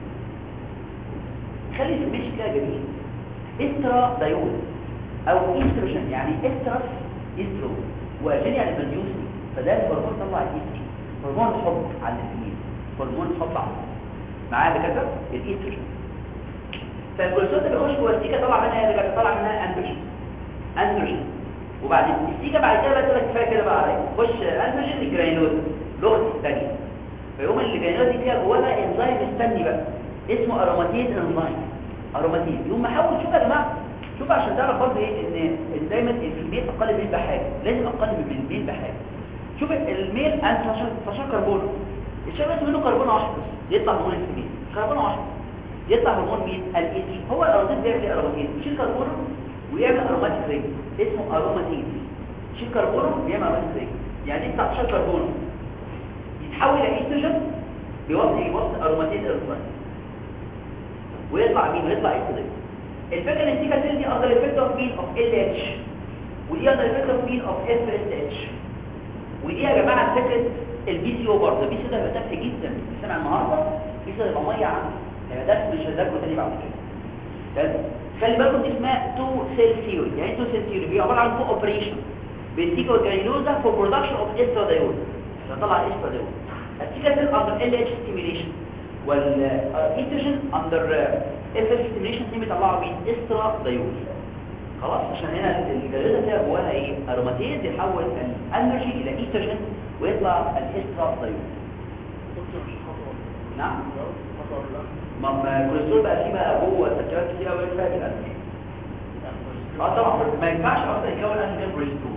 خلي الفيديو كده جميل استرادايول او استروجين يعني استرس استرو واجري على البنيوسي فده الهرمون طلع الاستري هرمون الحب على الفيميل هرمون الحب على معايا كده الاستروجين فالكوليسترول اللي بيخش جوه السيكا طلع منها اندروجين وبعدين السيكا بعد كده بقى كفايه كده بقى عليك خش اندروجين الجرانيولوز لغه الثانيه فيقوم الجرانيولوز دي فيها جواها انزيم مستني بقى اسمه اروماتيز انزيم اروماتيز يقوم محاول شوف يا جماعه شوف عشان تعرف برضه ايه ان دايما الفيميل اقل من بحاجه لازم اقل من الميل بحاجه شوف الميل انت 12 كربون الشباب لازم منه كربون واحد بس يطلع هرمون الفيميل كربون واحد يطلع هرمون مين الايتي هو الاروماتيز بيعمل ايه اروماتيز يشيل كربون ويعمل اروماتيك رينج اسمه اروماتيز يشيل كربون ويعمل اروماتيك رينج يعني 19 كربون يتحول الى ايستروجين بيوصل اروماتيز انزيم ويطلع مين ويطلع ايستروجين الفكره ان السيكا سيل دي اقدر افكت اوف مين اوف ال اتش ودي اقدر افكت اوف مين اوف اف اس اتش ودي يا جماعه فكره البي سي او برضه البي سي ده هيبقى تافه جدا سمع النهارده بي سي هيبقى ميه عنه هيبقى ده مش هذاكره تاني بعد كده خلي بالكم دي اسمها تو سيل ثيوري يعني تو سيل ثيوري هي عباره عن كو اوبريشن بين السيكا والجرانيولوزا فور برودكشن اوف استرادايول عشان طلع الاسترادايول السيكا سيل اندر ال اتش ستيميوليشن والايستروجين اندر اف اس ستيميوليشن دي بيطلعوا مين استرادايول خلاص عشان هنا الجرانيولوزا فيها جواها ايه اروماتيز يحول الانرجي الى ايستروجين ويطلع الاسترادايول نعم ما الكوليسترول بقى فيه بقى جوه تركيبات كتير قوي فيها الانرجي طبعا ما ينفعش اصلا يكون انرجي كوليسترول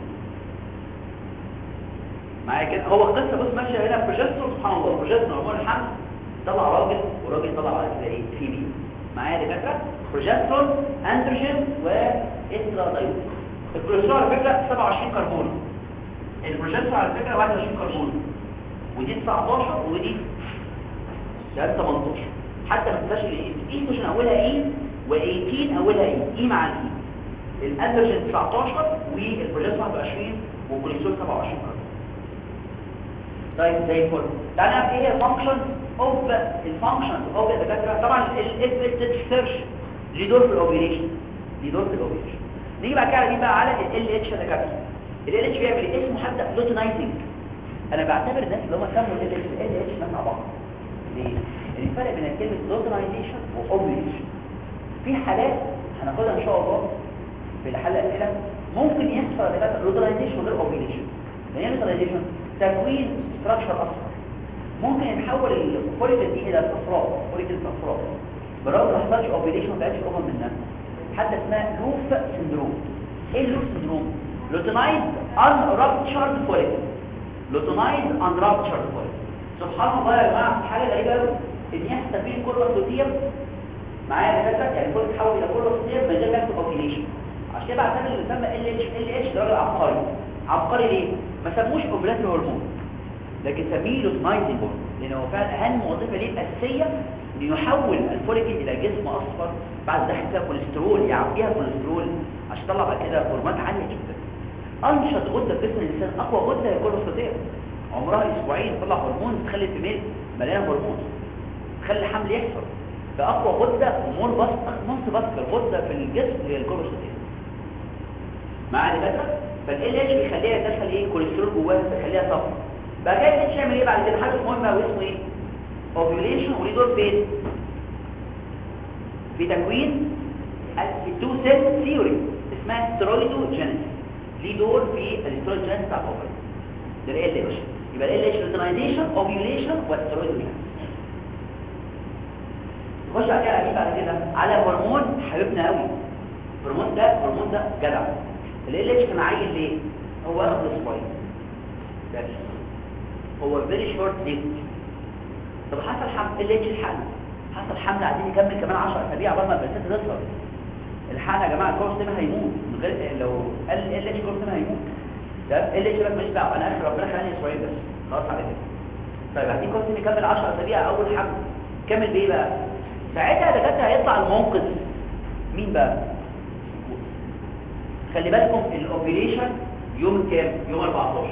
معايا كده هو القصه بص ماشيه هنا بروجسترون سبحان الله بروجسترون هرمون الحمل طلع راجل وراجل طلع على كده ايه فيميل معايا دكاتره بروجسترون اندروجين واسترادايول الكوليسترول على فكره 27 كربون البروجسترون على فكره 21 كربون ودي 19 ودي ده 18 حتى ما تنساش الايستروجين اولها ايه و18 اولها ايه مع الاي الاندروجين 19 والبروجسترون 21 والكوليسترول 27 كربون طيب زي الفل. تعالى نعرف ايه هي الفانكشن اوف الدكاتره. طبعا الاف سيرش ليه دور في الاوبريشن، نيجي بعد كده دي بقى على ال اتش يا دكاتره. ال اتش بيعمل ايه؟ اسمه حتى لوتينايزنج. انا بعتبر الناس اللي هم سموا ال اتش مع بعض. ليه؟ الفرق بين كلمه لوتينايزيشن واوبريشن في حالات هناخدها ان شاء الله في الحلقه الأخيرة ممكن يحصل دكاتره لوتينايزيشن غير اوبريشن. يعني لوتينايزيشن تكوين ستراكشر اصفر، ممكن يتحول الفوليكل دي الى صفراء، فوليكل صفراء برغم ما حصلش اوبريشن ما بقتش اوفر منها. حتى اسمها لوف سندروم. ايه اللوف سندروم؟ لوتينايز ان رابتشرد فوليكل، لوتينايز ان رابتشرد فوليكل. سبحان الله يا جماعه حاجه غريبه قوي ان يحصل فيه كورباسوتيوم معايا دكاتره، يعني كل تحول الى كورباسوتيوم من غير ما يحصل اوبريشن. عشان كده بعتبر اللي يسمى ال اتش ده راجل عبقري. عبقري ليه؟ ما سموش اوبريتوري هرمون لكن سميه لوتينايزنج هرمون، لان هو فعلا اهم وظيفه ليه الاساسيه انه يحول الفوليكل الى جسم اصفر بعد دخل فيها كوليسترول، يعبيها كوليسترول عشان يطلع بعد كده هرمونات عاليه جدا. انشط غده في جسم الانسان اقوى غده هي الكوليسترول، عمرها اسبوعين تطلع هرمون تخلي الفيميل مليانه هرمون تخلي الحمل يحصل. فاقوى غده مول باسكر غده في الجسم هي الكوليسترول مع الدكاتره. فال اتش بيخليها تدخل ايه كوليسترول جواها تخليها صفر. بقى كده الاتش يعمل ايه بعد كده؟ حاجه مهمه قوي اسمه ايه؟ اوفيوليشن. وليه دور فين؟ في تكوين التو سيل ثيوري اسمها ستيرويدوجينيسيس. ليه دور في الاسترويدوجينيسيس بتاع الاوفري ده ال اتش. يبقى ال اتش لوتينايزيشن اوفيوليشن والستيرويدوجينيسيس. نخش بعد كده على هرمون حبيبنا قوي. الهرمون ده جدع. ال اتش كان عيل ليه؟ هو واخد اسبوعين بس هو فيري شورت ليفد. طب حصل حمل ال اتش الحمل، حصل حمل عايزين يكمل كمان 10 اسابيع قبل ما البنت تظهر. الحقنا يا جماعه الكورس ده هيموت من غير لو ال اتش الكورس ده هيموت. ده ال اتش مش دعوه، انا اخر ربنا خلاني اسبوعين بس خلاص على كده. طيب عايزين كورس يكمل 10 اسابيع اول حمل، كمل بايه بقى؟ ساعتها دكاتره هيطلع المنقذ مين بقى؟ خلي بالكم الاوبريشن يوم كام؟ يوم 14.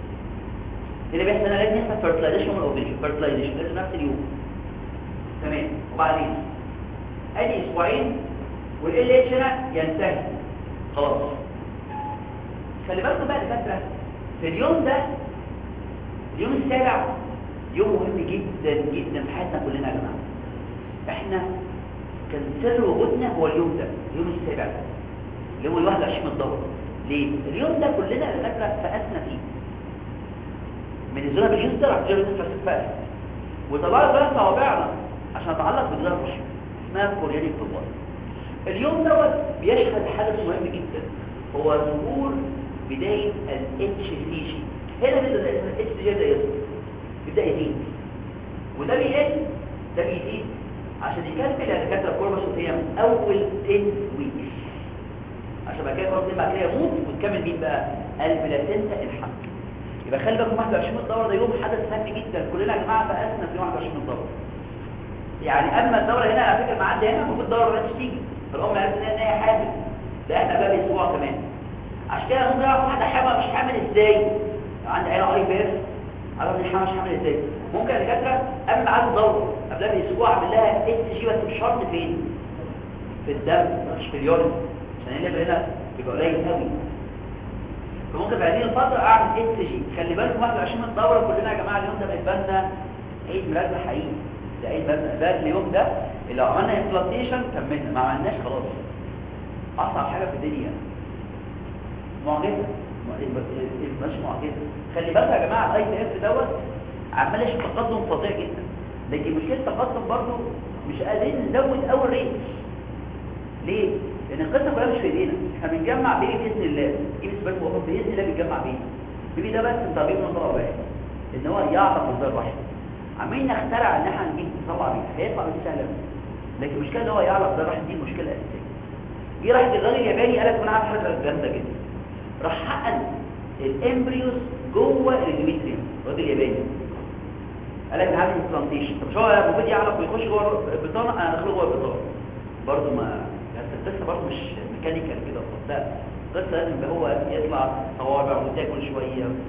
اللي بيحصل هنا لازم يحصل فيرتلايزيشن من الاوبريشن، فيرتلايزيشن لازم نفس اليوم تمام. وبعدين ادي اسبوعين والال اتش هنا ينتهي خلاص. خلي بالكم بقى دكاتره في اليوم ده اليوم السابع يوم مهم جدا جدا في حياتنا كلنا يا جماعه. احنا كان سر وجودنا هو اليوم ده، اليوم السابع ده اللي هو 21 من الدوره. ليه؟ اليوم ده كلنا يا دكاتره فقسنا فيه من الزونه باليوستر على الجيرو فاس وطلعنا بقى صوابعنا عشان نتعلق بجدار الرحم اسمها كورياني بروبار. اليوم دوت بيشهد حدث مهم جدا هو ظهور بدايه الاتش سي جي. هنا بيبدا الاتش سي جي ده يبدا يزيد وده بيزيد عشان يكمل الدكاتره الكورباسوتيوم اول 10 ويكس عشان بعد كده الكورباسوتيوم بعد كده يموت وتكمل مين بقى؟ البلاسينتا الحمل. يبقى خلي بالكم 21 الدوره ده يوم حدث هام جدا كلنا يا جماعه فقسنا في 21 الدوره. يعني قبل ما الدوره هنا على فكره معدي هنا المفروض الدوره ما تيجي فالام عرفت ان هي حامل. ده احنا بقى باسبوع كمان. عشان كده ممكن اعرف واحده حامل مش حامل ازاي؟ عندي عيله اي بي اف عرفت ان حامل مش حامل ازاي؟ ممكن الدكاتره قبل ميعاد الدوره قبلها باسبوع اعمل لها اتش جي بس مش شرط فين؟ في الدم مش في اليورين عشان الليفر هنا بيبقى قليل قوي. فممكن في هذه الفتره اعمل اتش جي. خلي بالكم 21 الدوره كلنا يا جماعه اليوم ده بالنسبه لنا عيد ميلاد حقيقي. ده عيد ميلاد اليوم ده اللي لو عملنا امبلانتيشن كملنا ما عملناش خلاص. اصعب حاجه في الدنيا معجزه مش معجزه. خلي بالك يا جماعه الاي تي اف دوت عمال يشوف تقدم فظيع جدا لكن مشكله التقدم برضه مش قادرين نزود اول ريت. ليه؟ لان القصه كلها مش في ايدينا. احنا بنجمع بيه باذن الله ايه بالنسبه لكم باذن الله بنجمع بيه بيبي ده بس طبيب من طرف واحد ان هو يعرف مصدر واحد. عمالين نخترع ان احنا نجيب نطلع بيه هيطلع مش سهل لكن المشكله ان هو يعرف ده واحد دي مشكله اساسيه. جه راح الراجل الياباني قال لك انا عارف حاجه جامده جدا راح حقن الامبريوس جوه الاندوميتريوم. الراجل الياباني قال لك انا عامل امبلانتيشن. طب مش هو المفروض يعرف ويخش جوه البطانه؟ انا داخله جوه البطانه برضه ما القصه برضه مش ميكانيكال كده لا القصه لازم هو يطلع صوابع وتاكل شويه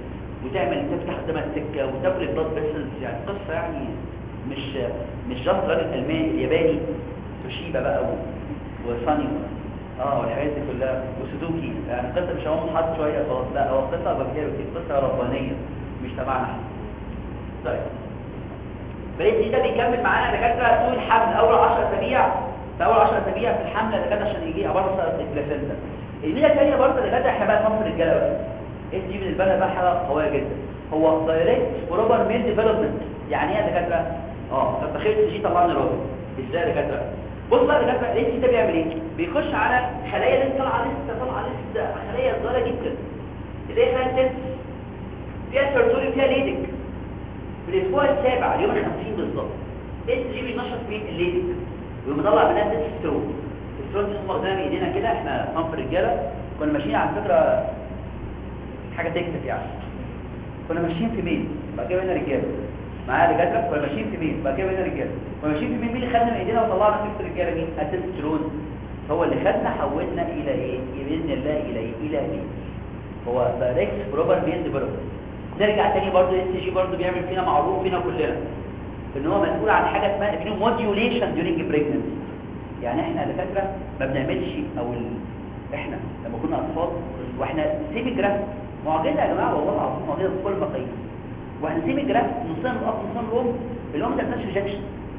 وتعمل تفتح قدامها السكه وتاكل البلاد فيسلز، يعني قصه يعني مش جاست راجل الماني الياباني توشيبا بقى وصاني والحاجات دي كلها وسودوكي، يعني قصه مش هقوم حاط شويه خلاص، لا هو قصه بكتيريا قصه ربانيه مش تبعنا. طيب بقيت ده بيكمل معانا دكاتره طول الحمل اول 10 اسابيع، في اول 10 اسابيع في الحمل دكاتره عشان يجي عباره البلاسنتا. الميزه الثانيه برضه دكاتره احنا بقى نفصل الرجاله بقى دي بالنسبه لنا بقى حاجه قويه جدا، هو دايركت بروبر ميل ديفلوبمنت. يعني ايه يا دكاتره؟ طب تخيل جي طلعنا راجل ازاي يا دكاتره؟ بص بقى يا دكاتره الاس ده بيعمل ايه؟ بيخش على خلايا لسه طالعه خلايا صغيره جدا اللي هي خلايا التنس فيها سيرتولي فيها ليدك. في الاسبوع السابع يوم 50 بالظبط اس جي بينشط فين الليدك ويطلع منها تستوستيرون. التستوستيرون دي واخدينها من ايدينا كده، احنا صنف الرجاله كنا ماشيين على فكره حاجه تكتب يعني، كنا ماشيين في مين بعد كده بقينا رجاله معايا دكاتره، كنا ماشيين في مين بعد كده بقينا رجاله، كنا ماشيين في مين اللي خدنا من ايدينا وطلعنا في الرجاله مين؟ التستوستيرون هو اللي خدنا حولنا الى ايه باذن الله الى مين؟ هو دايركت بروبر ميل ديفلوبمنت. نرجع تاني برضه اس جي برضه بيعمل فينا معروف فينا كلنا ان هو مسؤول عن حاجه اسمها ابنو موديوليشن ديورينج بريجننسي. يعني احنا دكاتره ما بنعملش احنا لما كنا اطفال واحنا سيمي جراف معجزه يا جماعه والله العظيم معجزه بكل المقاييس، واحنا سيمي جراف نصنا من الاب نصنا من الام ما بتعملش ريجكشن.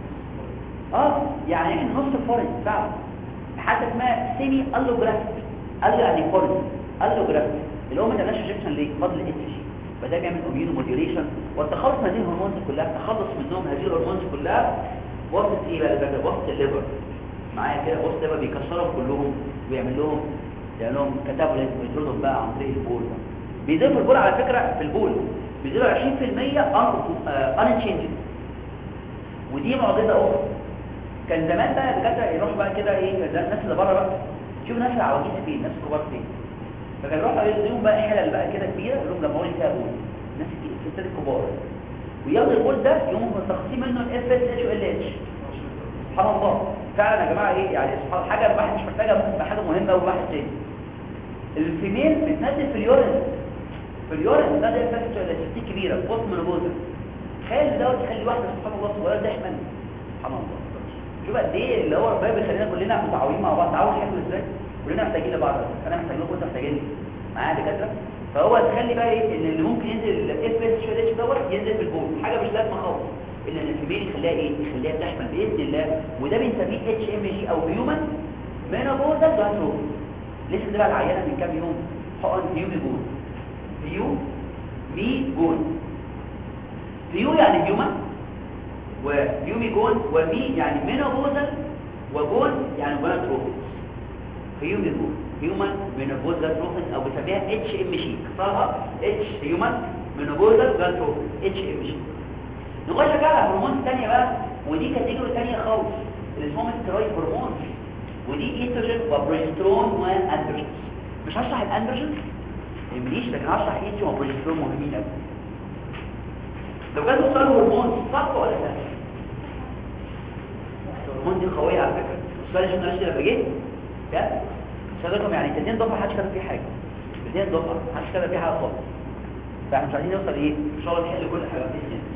يعني احنا نص الفورن فعلا حاجه اسمها سيمي الوجرافيك، يعني فورن الوجرافيك الام ما بتعملش ريجكشن ليه؟ فضل اس جي. فده بيعمل اميونو موديوليشن والتخلص من هذه الهرمونات كلها، التخلص منهم هذه الهرمونات كلها وسط ايه بقى ده؟ وسط الليفر معايا كده، وسط الليفر بيكسرهم كلهم ويعمل لهم كتابوليت ويطردهم بقى عن طريق البول. بيزيدوا في البول على فكره، في البول بيزيدوا 20% unchanged، ودي معضله اخرى. كان زمان بقى دكاتره يروح بقى كده ايه الناس اللي بره بقى شوف الناس العواجيز فين، الناس الكبار فين، فكان يروحوا يديهم بقى حلل بقى كده كبيره يقول لهم لما اقول فيها بول الناس الستات الكبار وياخدوا البول ده يقوموا متخصصين منه الاف اس اتش وال اتش. سبحان الله فعلا يا جماعه ايه يعني سبحان حاجه الواحد مش محتاجه ممكن حاجه مهمه قوي واحد تاني. الفيميل بتنزل في اليورين بتنزل اف اس اتش وال اتش دي كبيره بوست منوبوزا. تخيل دوت يخلي واحده سبحان الله صغيره تحمل. سبحان الله شوف قد ايه اللي هو ربنا بيخلينا كلنا متعاونين مع بعض، تعاون حلو ازاي، كلنا محتاجين لبعض، انا محتاج لكم وانت محتاجين معايا دكاتره. فهو تخلي بقى ايه ان اللي ممكن ينزل الاف اس اتش دوت ينزل في البول حاجه مش لازمه خالص، ان الفيميل يخليها ايه يخليها تحمل باذن الله، وده بنسميه اتش ام جي او هيومن مينوبوزال جاستروز. لسه ده بقى العيانه من كام يوم حقن فيو يعني هيومن ويومي جون ومي يعني مينوبوزال وجون يعني جوناتروفيس. هيومن مينوبوزال تروفيس او بنسميها اتش ام جي، اختصارها اتش هيومن مينوبوزال جوناتروفيس اتش ام جي. نخش بقى على هرمون ثانيه بقى، ودي كاتيجوري ثانيه خالص اللي اسمهم ستيرويد هرمون، ودي ايستروجين وبروجسترون واندروجين. مش هشرح الاندروجين مليش، لكن هشرح ايستروجين وبروجسترون مهمين قوي. لو كان وصل هرمون صعب ولا سهل؟ الهرمون دي قويه على فكره، السؤال اللي شفنا لما جه ده شغلكم يعني 2 دفعه محدش كتب فيه حاجه، 2 دفعه محدش كتب فيه حاجه خالص، فاحنا مش عايزين نوصل ايه ان شاء الله نحل كل حاجه باذن الله.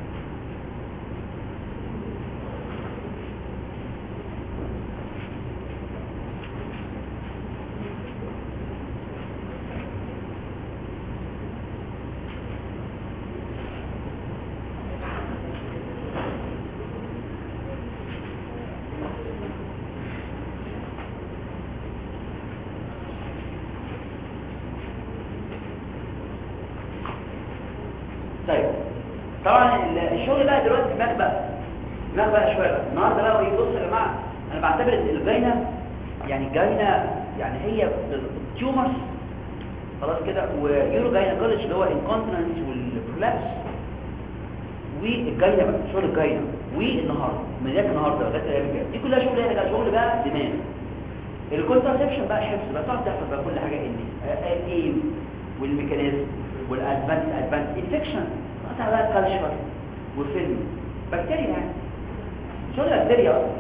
الشغل بقى دلوقتي دماغ بقى شويه بقى. النهارده بقى بصوا يا جماعه انا بعتبر الجاينه يعني هي التيومرز خلاص كده، ويورو جاينيكولوجي اللي هو الانكونتيننس والبرولابس، والجاينه بقى شغل الجاينه، والنهارده من بدايه النهارده لغايه الايام الجايه دي كلها شغل ايه بقى؟ شغل بقى دماغ. الكونترسبشن بقى حفظ بقى، تقعد تحفظ بقى كل حاجه ايه والميكانيزم والادفانس انفكشن مثلا بقى كالشر وفيلم بكتيريا، يعني شغل بكتيريا اصلا.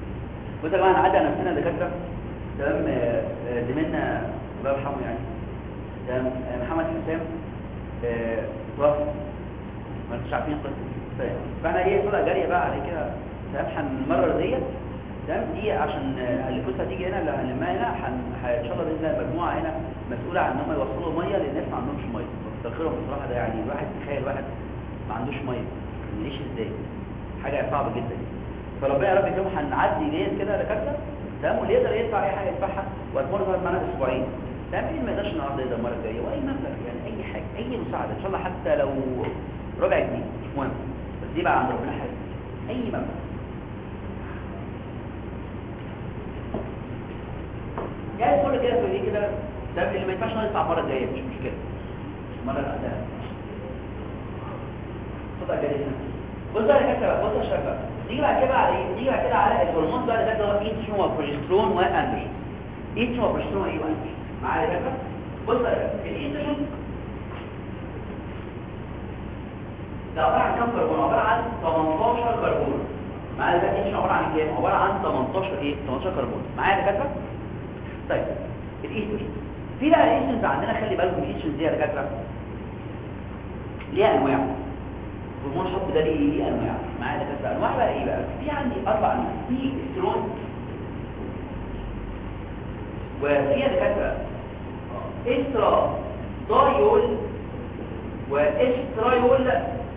بصوا يا جماعه نعدي على نفسنا دكاتره تمام، زميلنا الله يرحمه يعني ده محمد حسام توفى، ما انتش عارفين القصه. فاحنا ايه طلع جاريه بقى على كده تمام. هنمرر ديت تمام دي عشان القصه تيجي هنا اللي هنلمها هنا ان شاء الله باذن الله المجموعه هنا مسؤوله عن ان هم يوصلوا ميه للناس ما عندهمش ميه. تاخرهم بصراحه ده يعني الواحد تخيل واحد ما عندوش ميه يعيش ازاي، حاجه صعبه جدا. فربنا يا رب يكرمه هنعدي ديت كده دكاتره تمام، واللي يقدر يدفع اي حاجه يدفعها وهتمر معانا اسبوعين تمام. اللي ما يقدرش النهارده يقدر المره الجايه، واي مبلغ يعني اي حاجه اي مساعده ان شاء الله حتى لو ربع جنيه مش مهم، بس دي بقى عند ربنا حاجه اي مبلغ. يعني كل كده في دي كده ده اللي ما ينفعش ندفع المره الجايه مش مشكله، المره اللي بعدها خد اجازه. بص بقى يا كده بص يا شباب، نيجي بعد كده على ايه؟ نيجي بعد كده على الهرمون بقى اللي هو ايستروجين وبروجسترون واندروجين. ايستروجين وبروجسترون ايه واندروجين معايا يا كده؟ بص بقى الايستروجين ده عباره عن كام كربون؟ عباره عن 18 كربون. معايا ده ايستروجين عباره عن كام؟ عباره عن 18 ايه؟ 18 كربون. معايا يا كده؟ طيب الايستروجين في بقى الايستروجين عندنا، خلي بالكم الايستروجين دي يا دكاتره ليها انواع. هرمون الحب ده ليه انواع معايا دكاتره. انواع بقى ايه بقى؟ في عندي 4 انواع. في استرون وفي دكاتره استرا دايول واسترايول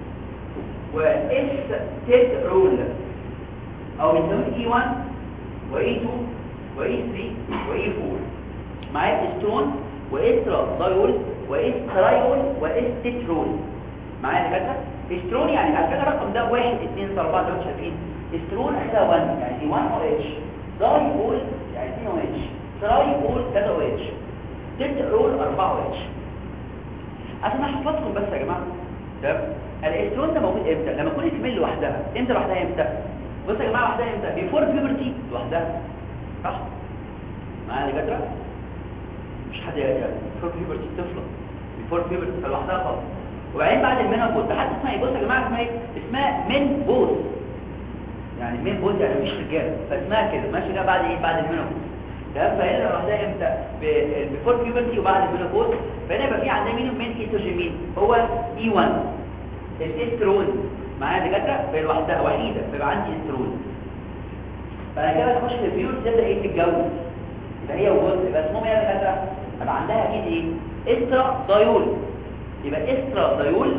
واستيرول او بنسميه E1 وE2 وE3 وE4. معايا استرون واسترا دايول واسترايول واستيرول. معايا دكاتره استرون يعني على فكره الرقم ده 1 2 4 زي ما انتم شايفين. استرون اخدها 1 يعني 1 او اتش، دايول يعني 2 او اتش، ترايول 3 او اتش، تترول 4 او اتش. عشان احفظكم بس يا جماعه تمام. الاسترون ده موجود امتى؟ لما يكون الفيميل لوحدها. امتى لوحدها؟ امتى؟ بصوا يا جماعه لوحدها امتى؟ بيفور بيوبرتي لوحدها صح؟ معايا دكاتره مش حد يعني بيفور بيوبرتي طفله بيفور بيوبرتي فلوحدها خالص. وبعدين بعد المينوبوز ده حتى اسمها ايه؟ بصوا يا جماعه اسمها ايه؟ اسمها مينبوز. يعني مينبوز يعني مفيش رجاله فاسمها كده ماشي. ده بعد ايه؟ بعد المينوبوز تمام. فهنا لوحدها امتى؟ بيفور بيوبرتي وبعد المينوبوز. فهنا يبقى في عندنا مين ايستروجين مين؟ هو E1 الاسترون. معايا دكاتره في لوحدها وحيده فيبقى عندي استرون. فانا كده اخش في البيوت تبدا ايه؟ تتجوز يبقى هي وجزء يبقى اسمهم ايه يا دكاتره؟ يبقى عندها اكيد ايه؟ استرا دايول. يبقى استرا دايول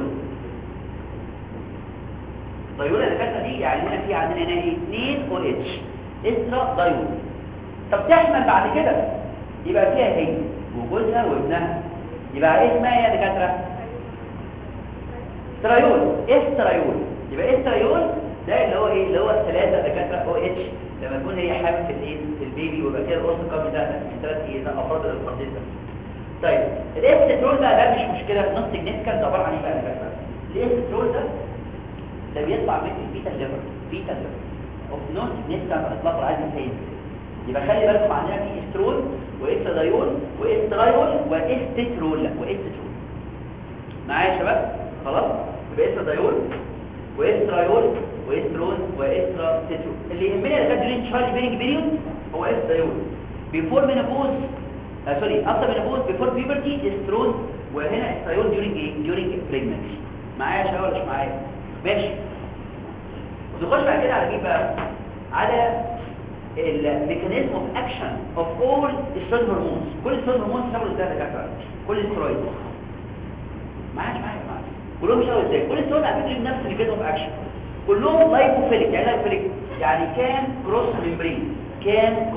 دايول الدكاتره دي يعني هنا في عندنا هنا ايه؟ 2 او اتش استرا دايول. طب تحمل بعد كده يبقى فيها هي وجوزها وابنها يبقى ايه اسمها يا دكاتره؟ استرايول. استرايول يبقى استرايول ده اللي هو ايه؟ اللي هو الثلاثه دكاتره او اتش لما تكون هي حامل في الايه؟ في البيبي ويبقى كده القرص القوي ده من 3 ايه؟ ده افراد الفردين ده. طيب الاسترول ده مش مشكله نص سيجنيفيكانت عباره عن ايه بقى يا دكاتره؟ الاسترول ده بيطلع من البيتا ليفر اوف نون سيجنيفيكانت على الاطلاق العادي الحين. يبقى خلي بالكم عندنا في استرول واسترادايول واسترايول واستترول معايا يا شباب خلاص. يبقى استرادايول واسترايول واسترون واستراتيترول. اللي يهمنا اللي كان during child bearing period هو استرايول. before menopause after menopause before puberty استرون، وهنا استرايول during pregnancy. معايا يا شباب ولا مش معايا؟ ماشي. نخش بعد كده على مين بقى؟ على الميكانيزم اوف اكشن اوف اول سترويد هرمونز. كل سترويد هرمونز بيشتغلوا ازاي يا دكاتره؟ كل سترويد معايا كلهم بيشتغلوا ازاي؟ كل سترويد على فكره نفس الميكانيزم اوف اكشن. كلهم لايبوفيليك. يعني لايبوفيليك يعني كان كروس ممبرين يعني ايه؟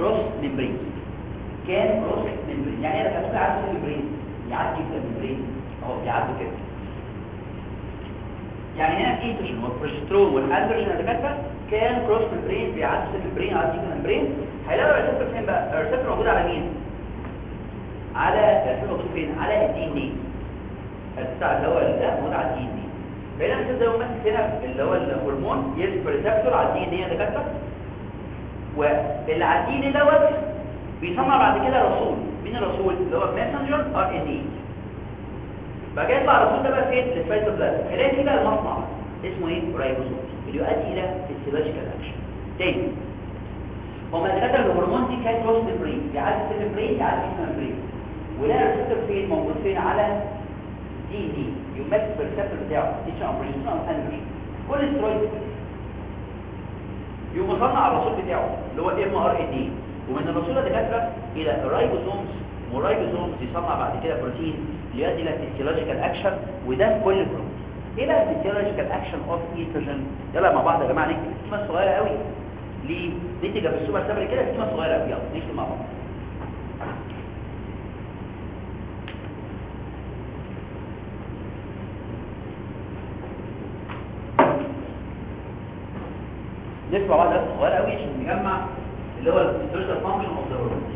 ده ممكن يعدي في الممبرين يعدي في الممبرين اهو يعدي كده. يعني هنا الايستروجين والبروجسترون والاندروجين يا دكاتره كان كروس ممبرين بيعدي في الممبرين يعدي في الممبرين. هيلاقوا الريسبتور فين بقى؟ الريسبتور موجود على مين؟ الريسبتور موجود فين؟ على الدي ان اي بتاع اللي هو ده موجود على الدي ان اي. فهنا الريسبتور ده ماسك هنا اللي هو الهرمون يلف ريسبتور على الدي ان اي يا دكاتره. واللي على الدي ان اي دوت بيصنع بعد كده رسول. مين الرسول؟ اللي هو ماسنجر ار ان اي. بعد كده يطلع الرسول ده بقى فين؟ للسيتوبلازم. هنلاقي فيه بقى المصنع اسمه ايه؟ رايبوزوم اللي يؤدي الى فيسيولوجيكال اكشن. تاني هما الدكاتره الهرمون دي كانت كروس ممبرين بيعدي في الممبرين يعدي في الممبرين. وده الريسبتور فين موجود فين على دي يمثل الريسبتور بتاعه تيشن امبريشن او انرجي كل سترويد يقوم مصنع على الرسول بتاعه اللي هو ام ار اي دي ومن الرسول دكاتره الى الرايبوسومز والرايبوسومز يصنع بعد كده بروتين يؤدي الى فيسيولوجيكال اكشن وده في كل بروتين. ايه بقى الفيسيولوجيكال اكشن اوف ايستروجين؟ يلا مع بعض يا جماعه نكتب اسمها صغيره قوي ليه نتيجه بالسوبر سابري كده اسمها صغيره قوي يلا نكتب مع بعض. نسمع بعض بس صغيره قوي عشان نجمع اللي هو الفيسيولوجيكال فانكشن اوف ذا هرمون.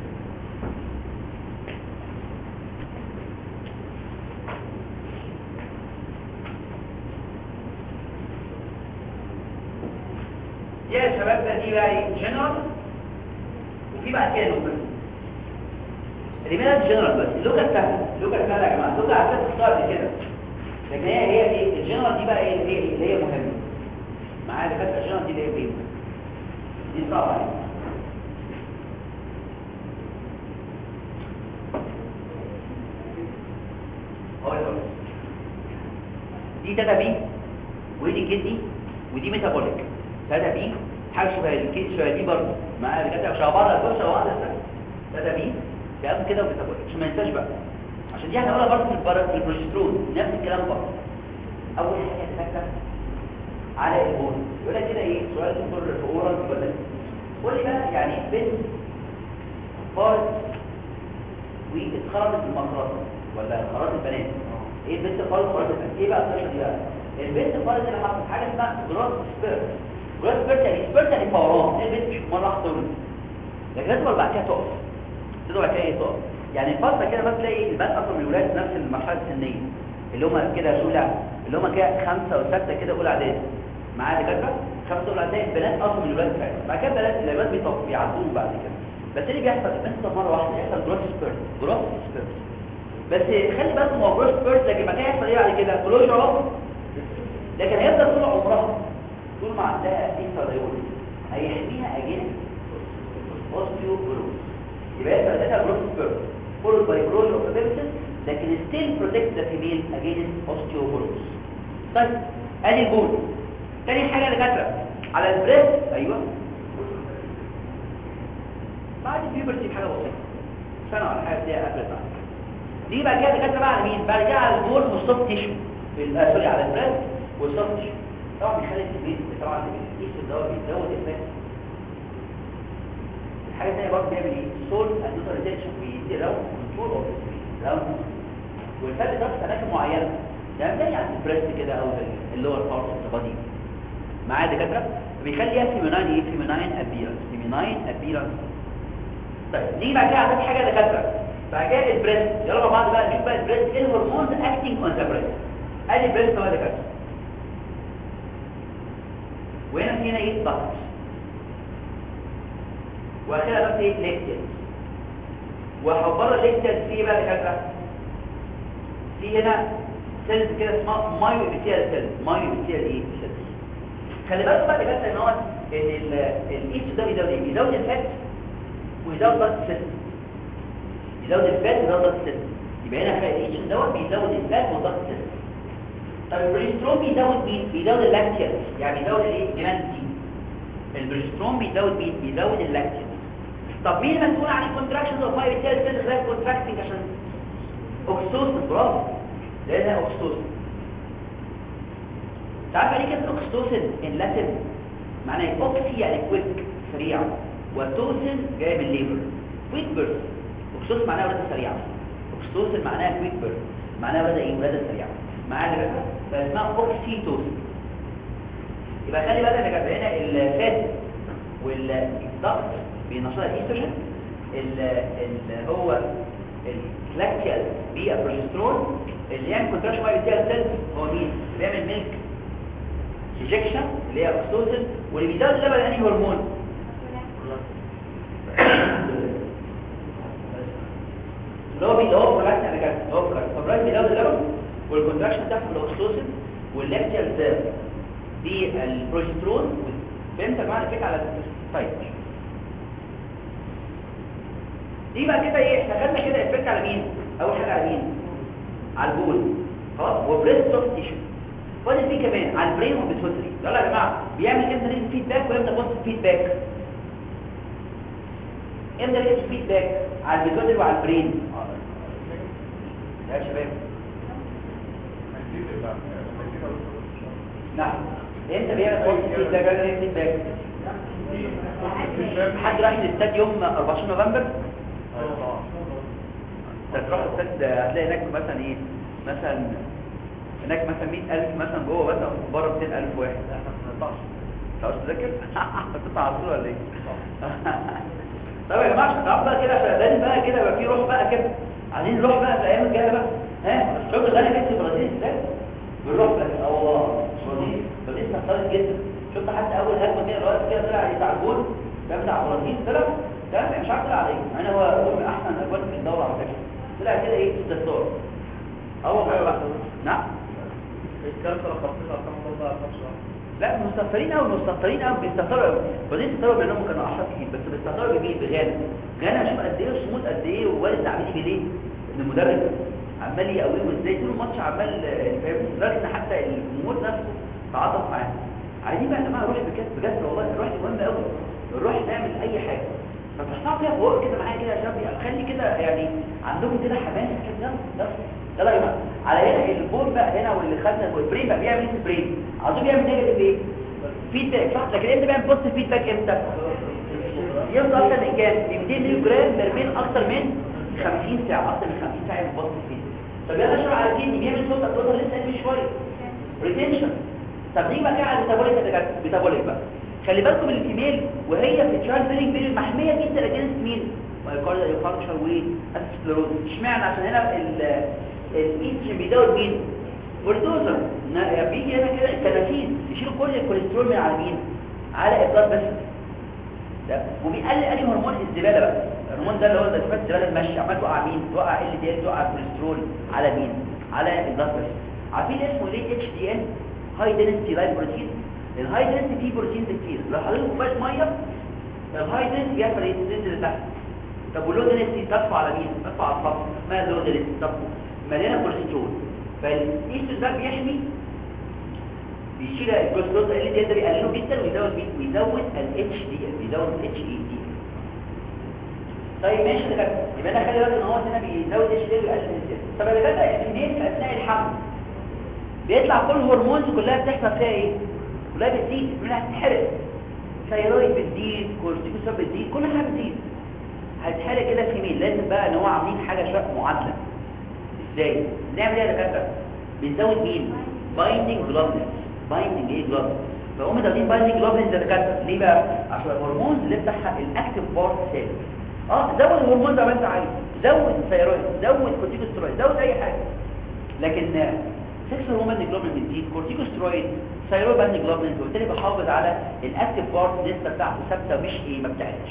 يا شباب ده دي بقى ايه جنرال وفي بقى كده لوكال. الريمينال جنرال بس اللوكال سهل اللوكال سهل يا جماعه اللوكال عشان تختار كده لكن هي ايه الجنرال دي بقى ايه اللي هي مهمه معايا دكاتره الجنرال دي اللي هي ايه دي صعبه عليك. دي تاتا بي ودي كدني ودي ميتابوليك. تاتا بي حاجه شبه الكيس شبه دي برضه معايا دكاتره شبه بره الكوشه واحده تاتا بي كلام كده وميتابوليك عشان ما ننساش بقى عشان دي هنقولها برضه في البروجسترون نفس الكلام برضه. اول حاجه الفكره على البول يقول لك كده ايه سؤال دكتور في اورال ولا قول لي بقى يعني بنت فارس واتخرجت المخرط ولا خرجت البنات ايه البنت فارس خرجت البنات ايه بقى القصه دي بقى البنت فارس اللي حصلت حاجه اسمها جروث سبيرت. جروث سبيرت يعني سبيرت يعني فوران البنت مش مره واحده تولد لكن لازم بعد كده تقف تقدر بعد كده ايه تقف يعني الفتره كده بس تلاقي البنات اصلا من الولاد نفس المرحله السنيه اللي هم كده اولى اللي هم كده 5 و6 كده اولى اعدادي معايا دكاتره 5 اولى اعدادي البنات اصلا من الولاد فعلا بعد كده البنات بيعدوا بعد كده بس اللي بيحصل البنت مره واحده يحصل جروث سبيرت بس خلي بالك هو جروث سبيرت لكن بعد كده يحصل ايه بعد كده كلوجر اوف لكن هيفضل طول عمرها طول ما عندها انتريول هيحميها اجين اوستيوبروز يبقى يحصل لها جروث سبيرت فولد باي كلوجر اوف ابيبسس لكن ستيل بروتكت ذا فيميل اجين اوستيوبروز. طيب ادي البول. تاني حاجه دكاتره على البريست ايوه بعد البيوبرتي بحاجه بسيطه سنه ولا حاجه دي قبل بعد دي بقى كده دكاتره بقى على مين بعد كده على البول والسوفت تيشو سوري على البريست والسوفت تيشو طبعا بيخلي البيت طبعا الكيس الدواء بيزود الفات. الحاجه الثانيه برضه بيعمل ايه سول انيوتريزيشن بيدي راوند كنترول اوف راوند والفات ده في اماكن معينه يعني زي عند البريست كده او اللور بارت اوف ذا بادي معايا دكاتره بيخليها فيميناين ابيرنس. طيب نيجي بعد كده عندك حاجه دكاتره بعد كده البريست يلا مع بعض بقى نشوف بقى البريست ايه الهرمونز اكتنج اون ذا بريست. ادي البريست اهو يا دكاتره وهنا في هنا ايه ضغط واخيرا بس ايه ليكتيل وحبره الليكتيل في بقى دكاتره في هنا سيلز كده اسمها مايو ابيثيال سيلز ايه سيلز. خلي بالك بقى دكاتره ان هو الايتش ده بيزود الفات ويزود ضغط السيستم يزود الفات ويزود ضغط السيستم يبقى هنا الايتش دوت بيزود الفات وضغط السيستم. طب البروجسترون بيزود مين بيزود اللاكتيز يعني بيزود الايه جلاندي. البروجسترون بيزود مين بيزود اللاكتيز. طب مين المسؤول عن الكونتراكشنز اوف هاي ابيثيال سيلز غير كونتراكتنج عشان اوكسيتوسين برافو لانها اوكسيتوسين. تعرف يعني كده اوكسيتوسين ان لاتين معناه اوكسي يعني كويك سريع وتوسين جاي من الليبر كويك بيرث. اوكسيتوسين معناها ولاده سريعه اوكسيتوسين معناها كويك بيرث معناها ولاده ايه ولاده سريعه معانا بقى فاسمها اوكسيتوسين. يبقى خلي بالك يا جماعه هنا الفات والضغط بينشط الاستروجين اللي هو اللاكتيال بالبروجسترون اللي يعمل كونتراكشن باي بتاع السيلز هو مين بيعمل ميلك ايجكشن اللي هي اوكسيتوسين واللي بيزود اللبن انهي هرمون اللي هو برولاكتين اللي كان هو برولاكتين بيزود اللبن والكونتراكشن بتاعته الاوكسيتوسين واللاكتيال سيل دي البروجسترون. فهمت يا جماعه الفكره على السايت دي بقى كده ايه احنا خدنا كده الفكره على مين اول حاجه على مين؟ على البول خلاص. وبريست سوفت تيشو. فاضل فيه كمان على البرين والبيتوتري. يلا يا جماعه بيعمل امتى ريد فيدباك وامتى بوزيتيف فيدباك؟ امتى ريد فيدباك على البيتوتري وعلى البرين يا شباب؟ نعم امتى بيعمل بوزيتيف فيدباك ولا ريد فيدباك؟ حد راح الاستاد يوم 14 نوفمبر؟ تروح الاستاد هتلاقي هناك مثلا ايه؟ مثلا هناك مثلا 100,000 مثلا جوه مثلا بره 200,000 واحد. مش تذاكر؟ هتطلع على طول ولا ايه؟ طب يا جماعه تعالوا بقى كده عشان بقى كده يبقى في روح بقى كده. عايزين نروح بقى في الايام الجايه بقى. ها شفت غني بنت البرازيل ازاي؟ بنروح بقى والله البرازيل استقرت جدا. شفت حتى اول هجمه كده الوقت كده طلع بتاع الجول ده بتاع البرازيل طلع ده مش عارف طلع عليه انا هو من احسن الاجوال في الدوره على فكره. طلع كده ايه استثار. اول بقى نعم الكارثه الخطيره كمان بقى لا مستهترين قوي بيستهتروا قوي. وبعدين استهتروا بانهم كانوا احرف كتير بس بيستهتروا بمين؟ بغانا شوف قد ايه الصمود قد ايه ووالد عامل بيه ان المدرب عمال يقويه ازاي طول الماتش عمال فاهم لدرجه ان حتى الجمهور نفسه تعاطف معاه. عايزين بقى يا جماعه روح بجد والله الروح دي مهمه قوي. الروح تعمل اي حاجه فتحطها فيها فوق كده معايا كده يا شباب خلي كده يعني عندهم كده حماس كده يلا يا جماعه على هنا البول بقى هنا واللي خدنا البرين بقى بيعمل ايه البرين؟ عاوزين يعمل نيجاتيف ايه؟ فيدباك صح. لكن امتى بيعمل بوزيتيف فيدباك امتى؟ يوصل اكتر من كام؟ 200 مللي جرام برميل اكتر من 50 ساعه اكتر من 50 ساعه يعمل بوزيتيف فيدباك. طب يلا اشرح على كده بيعمل صوت الدكتور لسه قايل شويه ريتنشن. طب نيجي بقى على الميتابوليك بقى خلي بالكم من الفيميل وهي في التشايلد بيرنج بيريود محميه جدا اجينست مين؟ مايوكارديال انفاركشن واسكلروز. اشمعنى؟ عشان هنا الايستروجين بيزود مين؟ بولدوزر. بيجي هنا كده الكلاسين يشيل كل الكوليسترول من على مين؟ على البلاد بس ده وبيقلل اي هرمون الزباله بقى. الهرمون ده اللي هو ده الزباله المشي عمال توقع مين؟ توقع ال دي ال توقع الكوليسترول على مين؟ على البلاد بس. عارفين اسمه ليه اتش دي ان؟ هاي دنسيتي لايف بروتين. الهاي دنسيتي فيه بروتين كتير. لو حضرتك كوبايه ميه الهاي دنسيتي بيحصل ايه؟ تنزل لتحت. طب واللو دنسيتي تطفو على مين؟ تطفو على السطح اسمها اللو دنسيتي تطفو مليانه كوليسترول. فالايستروجين ده بيحمي بيشيل الكوليسترول اللي ده بيقلله جدا ويزود مين؟ ويزود الاتش دي ال بيزود الاتش اي دي. طيب ماشي كده يبقى انا خلي بالك ان هو هنا بيزود اتش دي ويقلل الاتش. طب اللي بدا الفيميل في اثناء الحمل بيطلع كل الهرمونز كلها بتحصل فيها ايه؟ كلها بتزيد منها تتحرق. ثايرويد بتزيد كورتيكوستيرويد بتزيد كل حاجه بتزيد هتحرق كده الفيميل. لازم بقى ان هو عاملين حاجه شويه معادله. ازاي نعمل ايه يا دكاتره؟ بنزود مين؟ بايندينج جلوبولينز. بايندينج ايه جلوبولينز؟ فهم زودين بايندينج جلوبولينز يا دكاتره ليه بقى؟ عشان الهرمونز اللي بتاعها الاكتيف بارت سيل زود الهرمون زي ما انت عايز. زود ثايرويد زود كورتيكوستيرويد زود اي حاجه. لكن سكس هرمون الجلوبولين بتزيد كورتيكوستيرويد ثايرويد بايندينج جلوبولينز وبالتالي بحافظ على الاكتيف بارت لسه بتاعته ثابته مش ايه ما بتعلاش.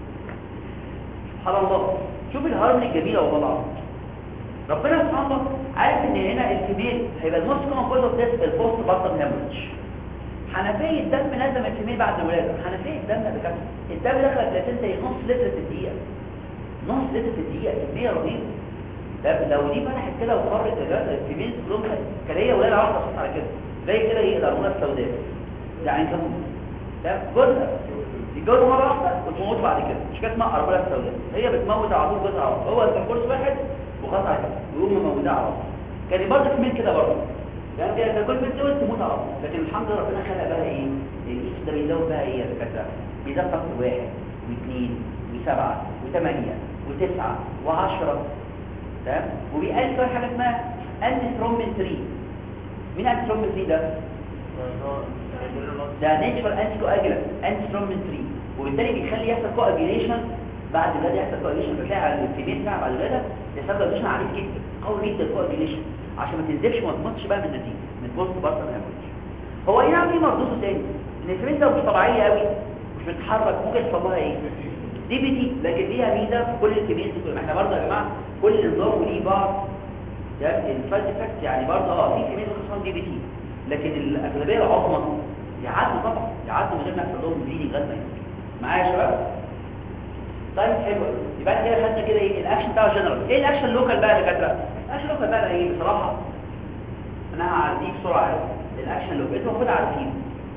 سبحان الله شوف الهرمون الجميله والله العظيم. ربنا سبحانه الله عارف ان هنا الفيميل هيبقى الموست كومن كوز اوف ديث البوست بارتم هيموريدج. حنفيه الدم نازله من الفيميل بعد الولاده. حنفيه الدم بكام؟ الدم دخل بلاتنتا نص لتر في الدقيقه. نص لتر في الدقيقه كميه رهيبه. ده لو دي فتحت كده وخرجت الفيميل كلهم كان هي ولاده واحده صوت على كده زي كده ايه الهرمونات السوداء يعني كم ده جوزها يتجوز مره واحده وتموت بعد كده. مش كده اسمها اربله سوداء. هي بتموت على طول جوزها على طول. هو الكورس واحد وخلاص على كده ويقوم موجوده على طول. كان برضه في مين كده برضه يعني كان كل بنت تموت على طول. لكن الحمد لله ربنا خلق بقى ايه الايش ده بيزود بقى ايه يا دكاتره؟ بيزود فقط 1 و2 و7 و8 و9 و10 تمام. وبيقلل كمان حاجه اسمها انتي ثرومبين 3. مين انتي ثرومبين 3 ده؟ ده نيتشرال انتي كواجولانت انتي ثرومبين 3 وبالتالي بيخلي يحصل كواجوليشن بعد الولاده. يحصل كواجوليشن بتلاقي على الفيميل بتاع بعد الولاده يحصل كواجوليشن عنيف جدا قوي جدا كواجوليشن عشان ما تنزلش وما تموتش بقى من النتيجه من بوست بارتم هيموريدج. هو ايه نعم في مردوده تاني ان الفيميل ده مش طبيعيه قوي مش بتتحرك ممكن يحصل لها ايه؟ دي بي تي. لكن ليها ميزه في كل الكميات دي. احنا برضه يا جماعه كل نظام وليه بعض يعني السايد افكت يعني برضه في كميات خصوصا دي بي تي. لكن الاغلبيه العظمى يعدوا طبعا يعدوا من غير ما يحصل لهم بليدنج لغايه ما يموتوا. معايا يا شباب؟ طيب حلو. يبقى كده خدنا كده ايه الاكشن بتاع جنرال. ايه الاكشن لوكال بقى يا دكاتره؟ الاكشن لوكال بقى ايه بصراحه انا هعديه بسرعه قوي. الاكشن لوكال انتوا المفروض عارفين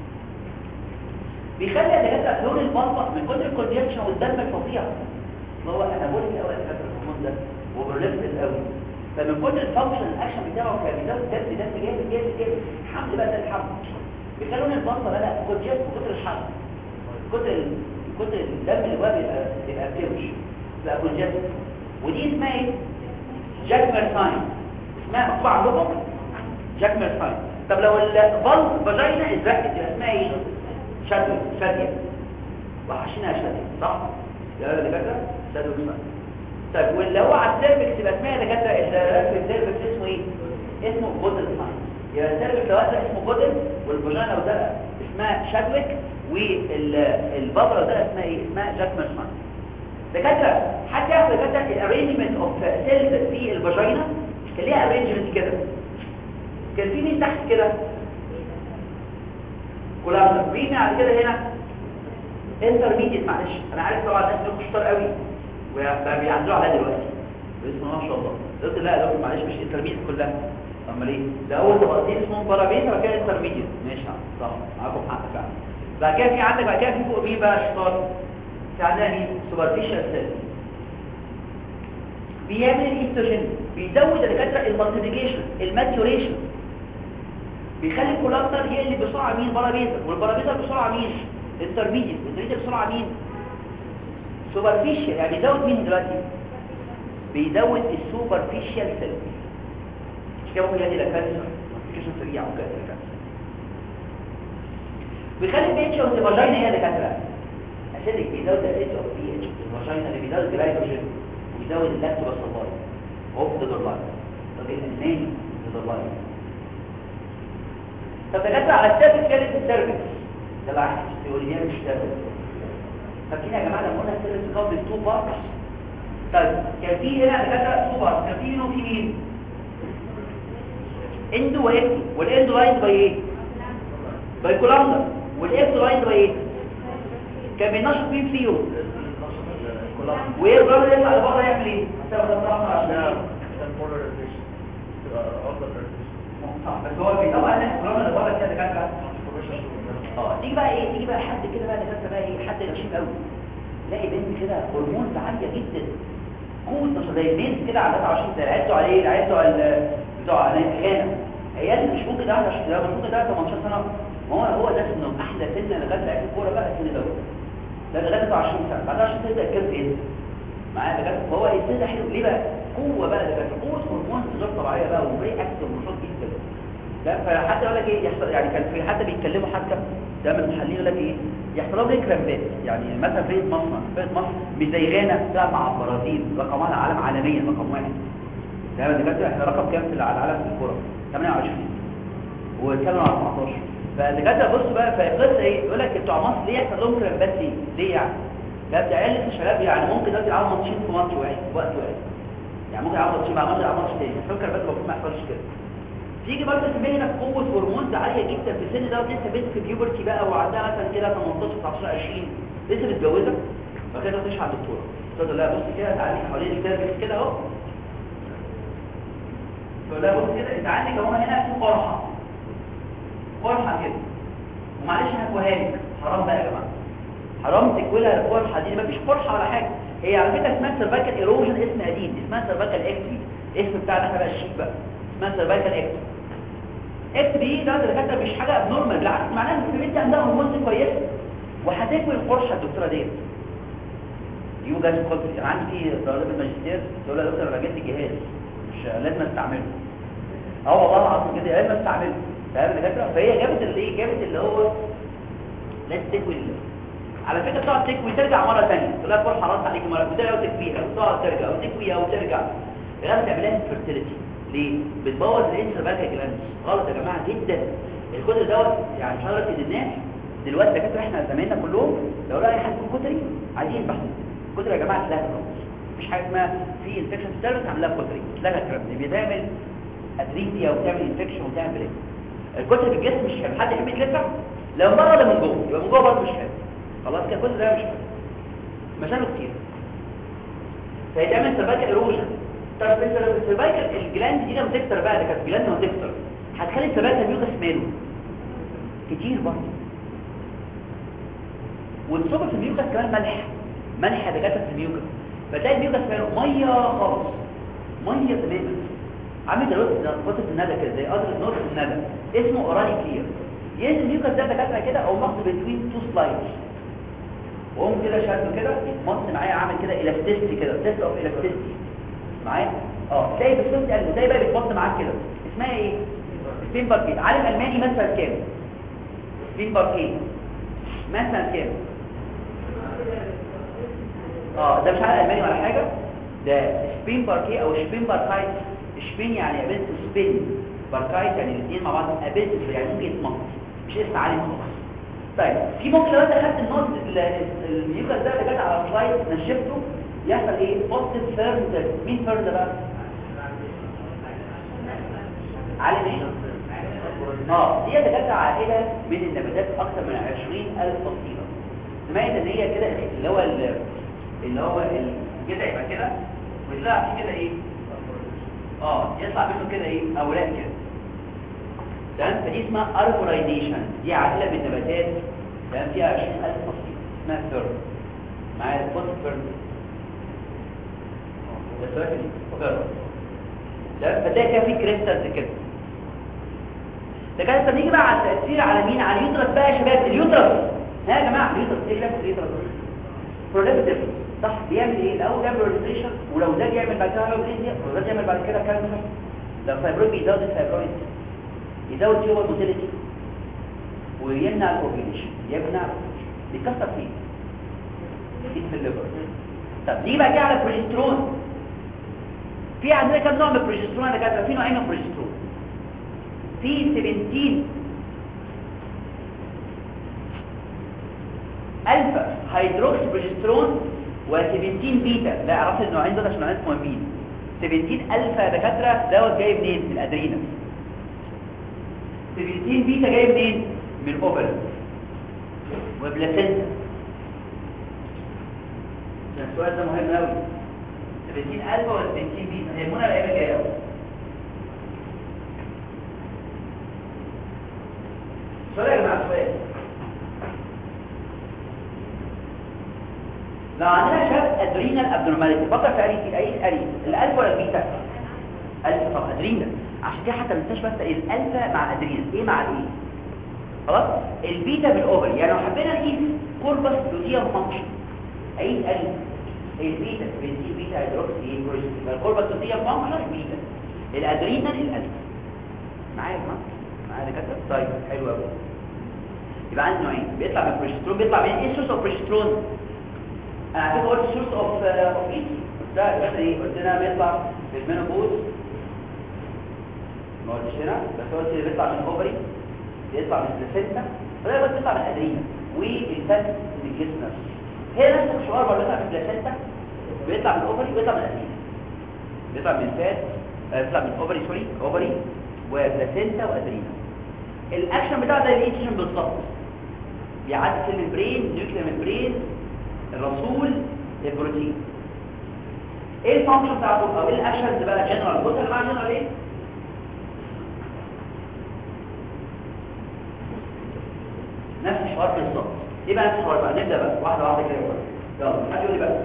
بيخلي الدكاتره لون البلطه من كتر الكونجكشن والدم الفظيع اللي هو انا بقول الاول الدكاتره الهرمون ده وبرليفت قوي، فمن كتر الفانكشن الاكشن بتاعه كان بيزود دم جامد جامد جامد. الحمل بقى ده الحمل بيخلي لون البلطه بقى كونجكت من كتر الحمل، كتر الدم اللي هو بيبقى بيوش بقى كونجكت. ودي اسمها ايه؟ جاكمر ساين. اسمها مكتوبه عندكم جاكمر ساين. طب لو الفالف فاجينا اتزكت اسمها ايه؟ شادو شاديه وحشينها شاديه صح؟ ده اللي كده شادو ساين. طيب واللي هو على السيرفكس يبقى اسمها اللي كده السيرفكس اسمه ايه؟ اسمه بودل ساين. يبقى السيرفكس لو ده اسمه بودل والفاجينا لو ده اسمها شادويك والبابرا لو ده اسمها ايه؟ اسمها جاكمر ساين. دكاتره حتى ياخد دكاتره الارينجمنت اوف سيلز في الفاجينا كان ليها ارينجمنت كده. كان في مين تحت كده كلها مين على كده هنا انترميديت. معلش انا عارف طبعا الناس دول شطار قوي وبيعدلوا عليها دلوقتي بسم الله ما شاء الله. قلت لا معلش مش انترميديت كلها. امال ايه؟ ده اول طبقتين اسمهم بارابيتا وبعد كده انترميديت. ماشي صح معاكم حق فعلا. بعد كده في عندك بعد كده في فوق مين بقى شطار؟ في عندنا مين؟ سوبرفيشال سيل بيعمل الايستروجين بيزود الدكاتره المالتيبيكيشن الماتيوريشن بيخلي الكولابتر هي اللي بسرعه مين؟ بارابيتا. والبارابيتا بسرعه مين؟ انترميديت. الانترميديت بسرعه مين؟ سوبرفيشال. يعني بيزود مين دلوقتي؟ بيزود السوبرفيشال سيل. مش كده ممكن يؤدي الى كانسر مالتيبيكيشن سريع وكده كانسر. بيخلي البي اتش اوف الفاجينا هي دكاتره اسيدك بيزود الاتش اوف بي اتش الفاجينا اللي بيزود الجلايكوجين ويزود اللاكتوباسيلاي اوف ذا لاين الراجل الناني ذا لاين. طب دكاتره على السيرفكس كانت السيرفكس ده العكس يقول لي مش سيرفكس. فاكرين يا جماعه لما قلنا السيرفكس كان تو بارتس. طيب كان في هنا دكاتره تو بارتس كان في منهم في مين؟ اندو واكتو. والاندو لاين باي ايه؟ باي كولامبر. والاكتو لاين باي ايه؟ كان بينشط مين فيهم؟ وايه الراجل يطلع لبره يعمل ايه؟ بس هو بيطلع الراجل اللي بره كده كده تيجي بقى ايه؟ تيجي بقى حد كده بقى دكاتره بقى ايه؟ حد غشيم قوي تلاقي بنت كده هرمونز عاليه جدا قوه نشاط زي البنت كده عندها 20 سنه عيلته عليه العيال بتوع الخانه عيال مش ممكن ده 20 سنه مش ممكن ده 18 سنه. هو ده انه احلى سن لغايه لعيب الكوره بقى السن دوت ده لغايه 20 سنه بعد 20 سنه الكاس ايه معاه بجد. فهو السن ده حلو ليه بقى؟ قوه بقى ده قوه هرمون غير طبيعيه بقى وبري اكتف ونشاط جدا. ده فحتى يقول لك ايه يحصل يعني كان في حتى بيتكلموا حتى ده من المحللين يقول لك ايه يحصل لهم كرامبات. يعني مثلا فرقه مصر مش زي غانا بتلعب مع البرازيل رقم واحد العالم عالميا رقم واحد. ده دلوقتي احنا رقم كام في العالم في الكوره 28 وكانوا على 14. فالدكاتره بصوا بقى في القصه ايه يقول لك بتوع مصر ليه يحصل لهم كرامبات ليه يعني؟ ده بتاع عيال لسه شباب يعني ممكن دلوقتي يلعبوا ماتشين في ماتش واحد في وقت واحد يعني ممكن يلعبوا ماتشين مع ماتش يلعبوا ماتش تاني. فالكرامبات المفروض ما يحصلش كده. تيجي برضه كمان هنا قوه هرمونز عاليه جدا في السن ده لسه بنت في بيوبرتي بقى وعندها مثلا كده 18 19 20 لسه متجوزه فكده تخش على الدكتوره تقول لها بص كده تعالي حوالين الكيرفكس كده اهو تقول لها بص كده انت عندك اهو هنا في قرحه كده ومعلش هكوها لك حرام بقى يا جماعه حرام تكويلها القرحه دي مفيش قرحه ولا حاجه. هي على فكره اسمها سيرفايكال ايروجن اسم قديم اسمها سيرفايكال اكتري اسم بتاعنا احنا بقى الشيك بقى اسمها سيرفايكال اكتري. اكتري ده اللي مش حاجه ابنورمال بالعكس معناها ان البنت عندها هرمونز كويسه وهتكوي القرحه الدكتوره ديت. يوجد كونتري انا عندي في طالب الماجستير تقول لها يا دكتور انا جبت الجهاز مش لازم استعمله. والله العظيم كده لازم استعمله فاهم الدكاتره. فهي جابت اللي هو لازم تكوي على فكره تقعد تكوي ترجع مره ثانيه تقول لها القرحه رد عليكي مره وترجع وتكويها وتقعد ترجع وتكويها وترجع لغايه تعملها فيرتيليتي. ليه؟ بتبوظ الانترفالكال جلاندز. غلط يا جماعه جدا. الكتر دوت يعني مش هنركز الناس دلوقتي دكاتره احنا زمايلنا كلهم لو لقى اي حد في كتري عايزين يبحثوا الكتر يا جماعه اتلغى مفيش حاجه اسمها في انفكشن سيرفيس عاملاها كتري اتلغى الكلام ده بيعمل ادريتيا وبتعمل انفكشن وبتعمل بلاد. الكتر في الجسم مش حلو حد يحب يتلفع لو بره ولا من جوه يبقى من جوه برضه مش حلو خلاص كده الكتر ده مش حلو. مشاكله كتير فيتعمل سيرفايكال ايروجن. طب السيرفايكال الجلاند دي لما تكتر بقى، ده كانت جلاند لما تكتر هتخلي السيرفايكال ميوكس ماله كتير برضه. والصوبة في الميوكس كمان ملح دكاتره في الميوكس، فتلاقي الميوكس ماله ميه خالص، ميه تماما، عامل دلوقتي نقطه الندى كده زي قدر نقطه الندى، اسمه اورالي كلير. ينزل الميوكس ده دكاتره كده او مص بين تو سلايدز، وهم كده شكله كده يتمص معايا عامل كده الاستيستي كده، تيست اوف الاستيستي معايا. تلاقي بالصوت قلبه زي بقى بيتبص معاك كده. اسمها ايه؟ سبين باركيت. عالم الماني مثلا كام؟ سبين باركيت مثلا كام؟ ده مش عالم الماني ولا حاجه، ده سبين باركيت او شبين باركايت. شبين يعني ابنت سبين، باركايت يعني الاثنين مع بعض ابنت، يعني ممكن يتمص، مش اسم عالم خالص. طيب في ممكن لو انت خدت النص الميوكس ده اللي جت على السلايد نشفته يحصل ايه؟ بوزيتيف فيرد. مين فيرد بقى؟ عالم ايه؟ دي جت عائله من النباتات اكثر من 20,000 فصيله. سمعت ان هي كده اللي هو كده يبقى كده ويطلع فيه كده ايه؟ يطلع منه كده ايه؟ اوراق كده. تمام. فدي اسمها اربورايزيشن، دي عائله من النباتات تمام فيها 20,000 فصيله اسمها فيرد. معايا البوست فيرد ده سؤال فيرد. ده فتلاقي كده في كريستالز كده. ده كده بنيجي بقى على التاثير على مين؟ على اليوترس بقى يا شباب. اليوترس ها يا جماعه، اليوترس ايه اللي بيحصل؟ اليوترس بروليفتيف صح، بيعمل ايه؟ الاول بيعمل بروليفتيشن، ولو ده يعمل بعد كده هايبريديا، ولو ده يعمل بعد كده كانسر. لو فايبرويد بيزود الفايبرويد، يزود تيوبر موتيليتي، ويمنع الاوفيليشن، بيكسر فيه في الليفر. طب نيجي بقى كده على البروجسترون. في عندنا كام نوع من البروجسترون؟ انا كاتبه في نوعين من البروجسترون. في 17 الفا هيدروكسي بروجسترون و17 بيتا. لا اعرف النوعين دول عشان نوعين مهمين. 17 الفا دكاتره دوت جاي منين؟ من الادرينال. 17 بيتا جاي منين؟ من الاوفر وبلاسنتا. السؤال ده مهم قوي. 17 الفا ولا 17 بيتا هيهمونا الايام الجايه قوي. سؤال يا جماعه، سؤال. لو عندنا شاب ادرينال ابنورماليتي، فكر في اي الالفا ولا البيتا؟ الفا طبعا ادرينال. عشان كده حتى ما تنساش بس الالفا مع الادرينال، ايه مع الايه؟ خلاص. البيتا بالاوفر. يعني لو حبينا نقيس كوربس لوتيوم فانكشن اقيس البيتا بيتا هيدروكسي يبقى الكوربس لوتيوم فانكشن بيتا، الادرينال الالفا. معايا يا جماعه؟ معايا كده؟ طيب حلو قوي. يبقى عندي نوعين بيطلع من البروجسترون. بيطلع من ايه سورس اوف بروجسترون؟ انا عارف قلت سورس اوف ايه ده بس ايه؟ قلت لنا بيطلع في المينوبوز، ما قلتش هنا بس قلت اللي بيطلع من الاوفري، بيطلع من البلاسينتا، وده بس بيطلع من الادرينا والفات من الجسم نفسه. هي نفس الشعور برضه بيطلع من البلاسينتا، بيطلع من الاوفري، بيطلع من الادرينا، بيطلع من الفات، بيطلع من الاوفري سوري اوفري وبلاسينتا وادرينا. الاكشن بتاع ده الاكشن بالظبط بيعدي في الممبرين، نيوكلير ممبرين، الرسول، البروتين. ايه الفانكشن بتاعته او ايه الاكشنز بقى جنرال؟ بص يا جماعه جنرال ايه؟ نفس الحوار بالظبط. ايه بقى نفس الحوار بقى؟ نبدا بقى واحده واحده كده. يلا حد يقول لي بقى.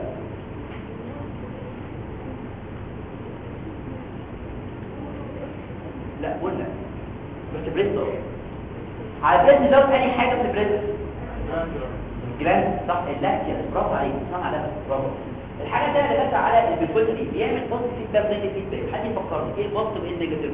لا قلنا بس بريستو على بريست نزود اي حاجه في بريست جلاند صح. اللاكتيا برافو عليك، صح على برافو. الحاجه الثانيه اللي جت على البيفوتري بيعمل بوزيتيف فيدباك نيجاتيف فيدباك. حد يفكرني ايه البوزيتيف وايه النيجاتيف؟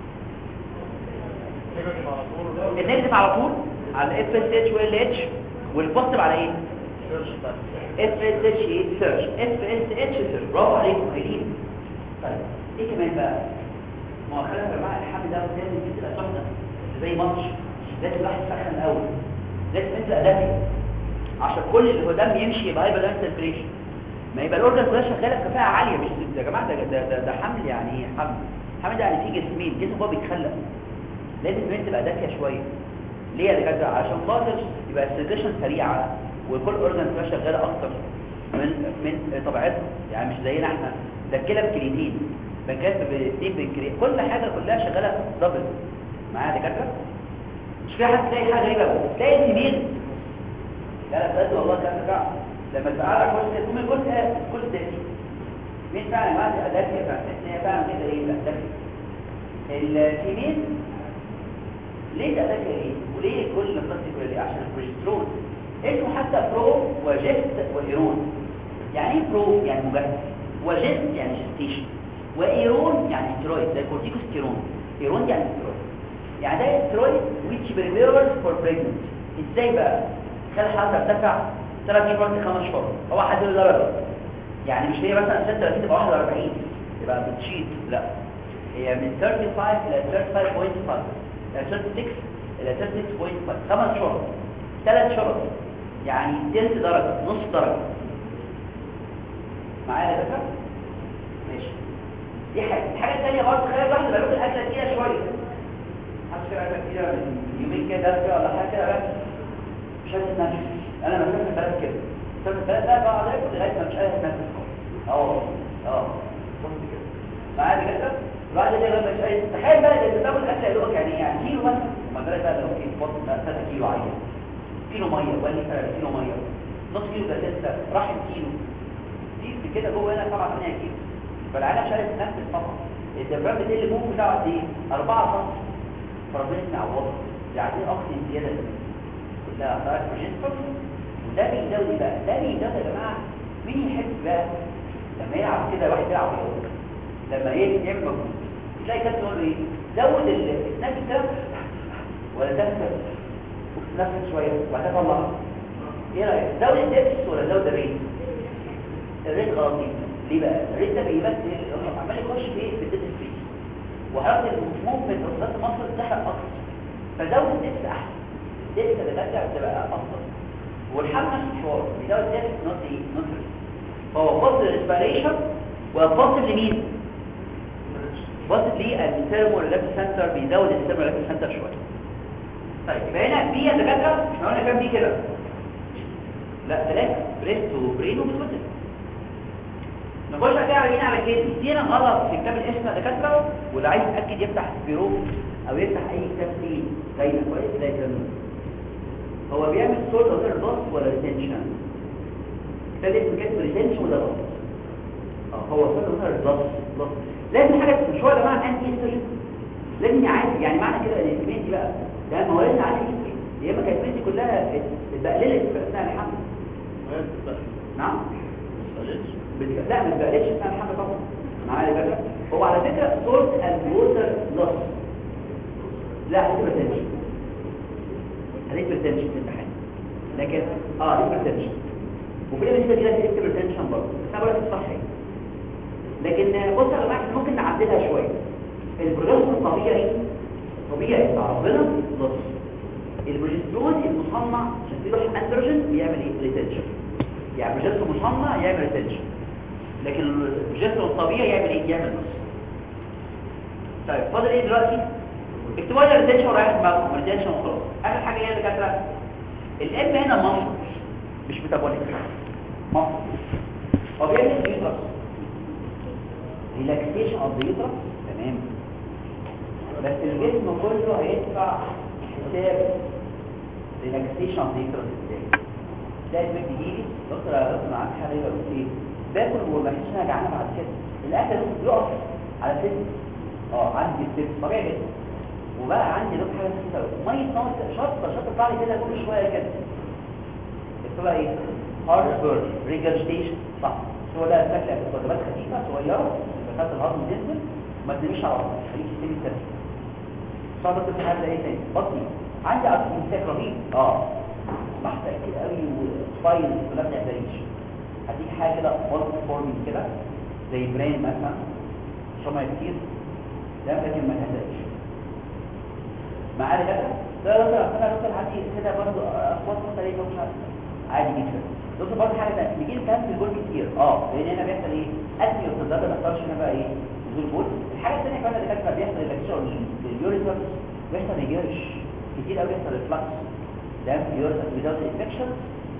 النيجاتيف على طول على اف اس اتش وال اتش، والبوزيتيف على ايه؟ اف اس اتش ايه سيرش، اف اس اتش سيرش. برافو عليكم قايلين. طيب ايه كمان بقى؟ مؤخرا يا جماعه الحمل ده لازم تبقى سخنه زي ماتش، لازم الواحد يسخن الاول، لازم تبقى دافي عشان كل اللي هو دم يمشي يبقى هيبقى دم سيركيليشن، ما يبقى الاورجن كلها شغاله بكفاءه عاليه. مش يا جماعه ده حمل. يعني ايه حمل ده؟ يعني فيه جسمين، جسم هو بيتخلق، لازم كمان تبقى دافيه شويه. ليه يا دكاتره؟ عشان خاطر يبقى السيركيليشن سريعه وكل اورجن كلها شغاله اكتر. من طبيعتها، يعني مش زينا احنا. ده الكلى بكليتين، بنكات باثنين بنكريات، كل حاجه كلها شغاله دبل. معايا دكاتره؟ مش في حد تلاقي حاجه غريبه قوي، تلاقي اليمين. لا بجد والله كان بتاع لما تقرا كل من كل ده مين فعلا ما ده اداه فعلا فعلا كده ايه ده اليمين. ليه ده ليه وليه كل نقطه ليه؟ عشان البروجسترون اسمه حتى برو وجست وايرون. يعني ايه برو؟ يعني مجهز، وجست يعني جستيشن، وايرون يعني ستيرويد زي الكورتيكوستيرون. ايرون يعني ستيرويد، يعني ده ستيرويد which prepares for pregnancy. ازاي بقى؟ خلي الحراره ترتفع 3 شهور ل 5 شهور، هو حد درجه، يعني مش هي مثلا 36 تبقى 41 يبقى بتشيط، لا هي من 35 الى 35.5 36 الى 36.5 5 شهور 3 شهور، يعني تلت درجه نص درجه. معايا يا دكتور؟ ماشي. دي الحاجه الثانيه برضه خلي الواحد يبقى ياكل اكله كتير شويه. حاسس كده اكله كتير من يومين كده ولا حاجه كده مش عايز اتنفس. انا مسافه البلد كده مسافه البلد ده بقعد اكل لغايه ما مش عايز اتنفس خالص. بص كده معايا كده الواحد اللي مش عايز. تخيل بقى انت بتاكل اكله يدوقك يعني كيلو مثلا، ما بالك بقى لو في بطن 3 كيلو عادي، كيلو ميه ولا كيلو ميه، نص كيلو ده راح كيلو دي كده جوه هنا 7 8 كيلو، فالعيال مش عارف تنفس طبعا. الدبران بتقل ممكن بتاعه قد ايه 4 سم، فربنا يعوضها. دي عايزين اكسجين زياده كلها حراره بروجسترون، وده بيزود بقى ده بيزود يا جماعه. مين يحب بقى لما يلعب كده واحد يلعب لما ايه يعمل مجهود تلاقي كده تقول له ايه زود النفس كده ولا تنفس وتنفس شويه وبعدين طلع. ايه رايك زود الدبس ولا زود الريت؟ الريت غلطين. ليه بقى؟ الريت ده بيمثل عمال يخش في الدبس فري وحركه الموفمنت وصلات المصل بتاعها اكتر، فزود الدبس احسن. الدبس اللي بتبقى افضل، والحمل نفس الشعور بيزود الدبس نوت هو بص للريسبيريشن وبص لمين؟ بص للثيرموريلابس سنتر، بيزود الثيرموريلابس سنتر شويه. طيب يبقى هنا بي يا دكاتره احنا قلنا كام بي كده؟ لا 3 بريست وبرين وبسوتل. نخش كده على الكدني دي هنا غلط في كتاب الاسم يا دكاتره، واللي عايز يتاكد يفتح سبيرو او يفتح اي كتاب فيه زي كويس زي كده. هو بيعمل سورت اوتر لوس ولا ريتنشن؟ كتاب اسمه كده ريتنشن ولا لوس؟ هو سورت اوتر لوس. لازم حاجه مش هو يا جماعه انتي استروجين، لازم يعالج. يعني معنى كده ان الكميه دي بقى ده موارد عاليه جدا، يا اما كانت الكميه كلها اتبقللت في اثناء الحمل. نعم لا ما اتبقلتش اثناء الحمل طبعا. معايا يا جدع؟ هو على فكره سورت اند ووتر لوس، لا هايبرتنشن في الامتحان، لكن هايبرتنشن وفي بالنسبه دي هايبرتنشن برضه، بس انا بقول لك الصح ايه. لكن بص يا جماعه ممكن نعدلها شويه. البروجسترون الطبيعي بتاع ربنا نص. البروجسترون المصنع عشان في روح اندروجين بيعمل ايه؟ ريتنشن. يعني البروجسترون المصنع يعمل ريتنشن، لكن البروجسترون الطبيعي يعمل ايه؟ يعمل نص. طيب فاضل ايه دلوقتي؟ اكتبوا لي ريتنشن ورايح دماغكم، ريتنشن وخلاص. اخر حاجه هي الدكاتره الام هنا مصر مش ميتابوليك مصر. هو بيعمل يوترس ريلاكسيشن اوف ذا يوترس تمام، بس الجسم كله هيدفع حساب ريلاكسيشن اوف ذا يوترس ازاي. ده البيت يجيلي دكتور معاك حاجه بقول ايه باكل وما احسش ان انا جعانه بعد كده، الاكل يقف على سن عندي السن طبيعي جدا، وبقى عندي لو حاجه كده ميه نار شطه تطلع لي كده كل شويه كده بتبقى ايه هارد بيرن ريجرجيتيشن صح. هو ده الشكل وجبات خفيفه صغيره بس الهضم تنزل ما تنميش على بعض خليك تستمر التنفس. صعب في حاجه ايه تاني بطني عندي امساك رهيب محتاج كده قوي وسبايل ولا ما بتعملش. هديك حاجه كده بولت فورمينج كده زي برين مثلا شمع كتير ده لكن ما تهداش معايا كده. ده انا دكتور عندي كده برضه اخبار مختلفه ومش عارف عادي جدا. دكتور برضه حاجه ثانيه بيجي لي كلام في البول كتير لان هنا بيحصل ايه ادمي والصداده ما بيحصلش هنا بقى ايه نزول بول. الحاجه الثانيه كمان اللي كانت بيحصل الاكشن اليوريثر بيحصل ريجيرش كتير قوي، بيحصل ريفلكس ده اليوريثر بيدوز انفكشن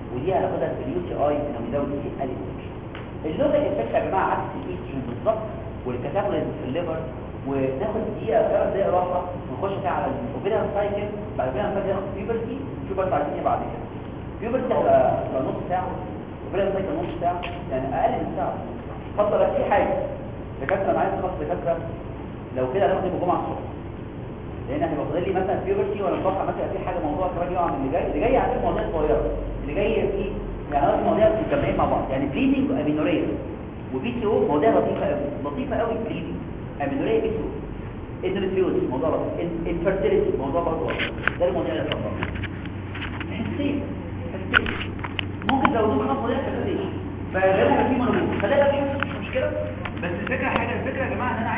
ودي هناخدها في اليو تي اي نوداوت الانفكشن. اللوكال افكت يا جماعه عكس الايستروجين بالظبط والكاتابوليزم في الليفر. وناخد دقيقه 3 دقائق راحه ونخش فيها على الاوبيرا سايكل. بعد كده ناخد بيوبرتي. شوف بس عايزين ايه بعد كده. بيوبرتي هتبقى نص ساعه، اوبيرا سايكل نص ساعه، يعني اقل من ساعه. اتفضل في حاجه دكاتره، انا عايز اخلص دكاتره لو كده هناخد يوم الجمعه الصبح، لان هيبقى فاضل لي مثلا بيوبرتي ولا متوقع مثلا في حاجه موضوع كمان يقع من اللي جاي عندنا مواضيع صغيره اللي جاي فيه يعني هناخد مواضيع متجمعين مع بعض. يعني بليدنج وامينوريا وبي تي او مواضيع لطيفه قوي لطيفه قوي. بليدنج امينوريا بي تي او اندوميتريوز موضوع لطيف، انفيرتيليتي موضوع برضه ده المواضيع اللي هناخدها. حسين ممكن لو دول خلاص مواضيع اساسيه فغير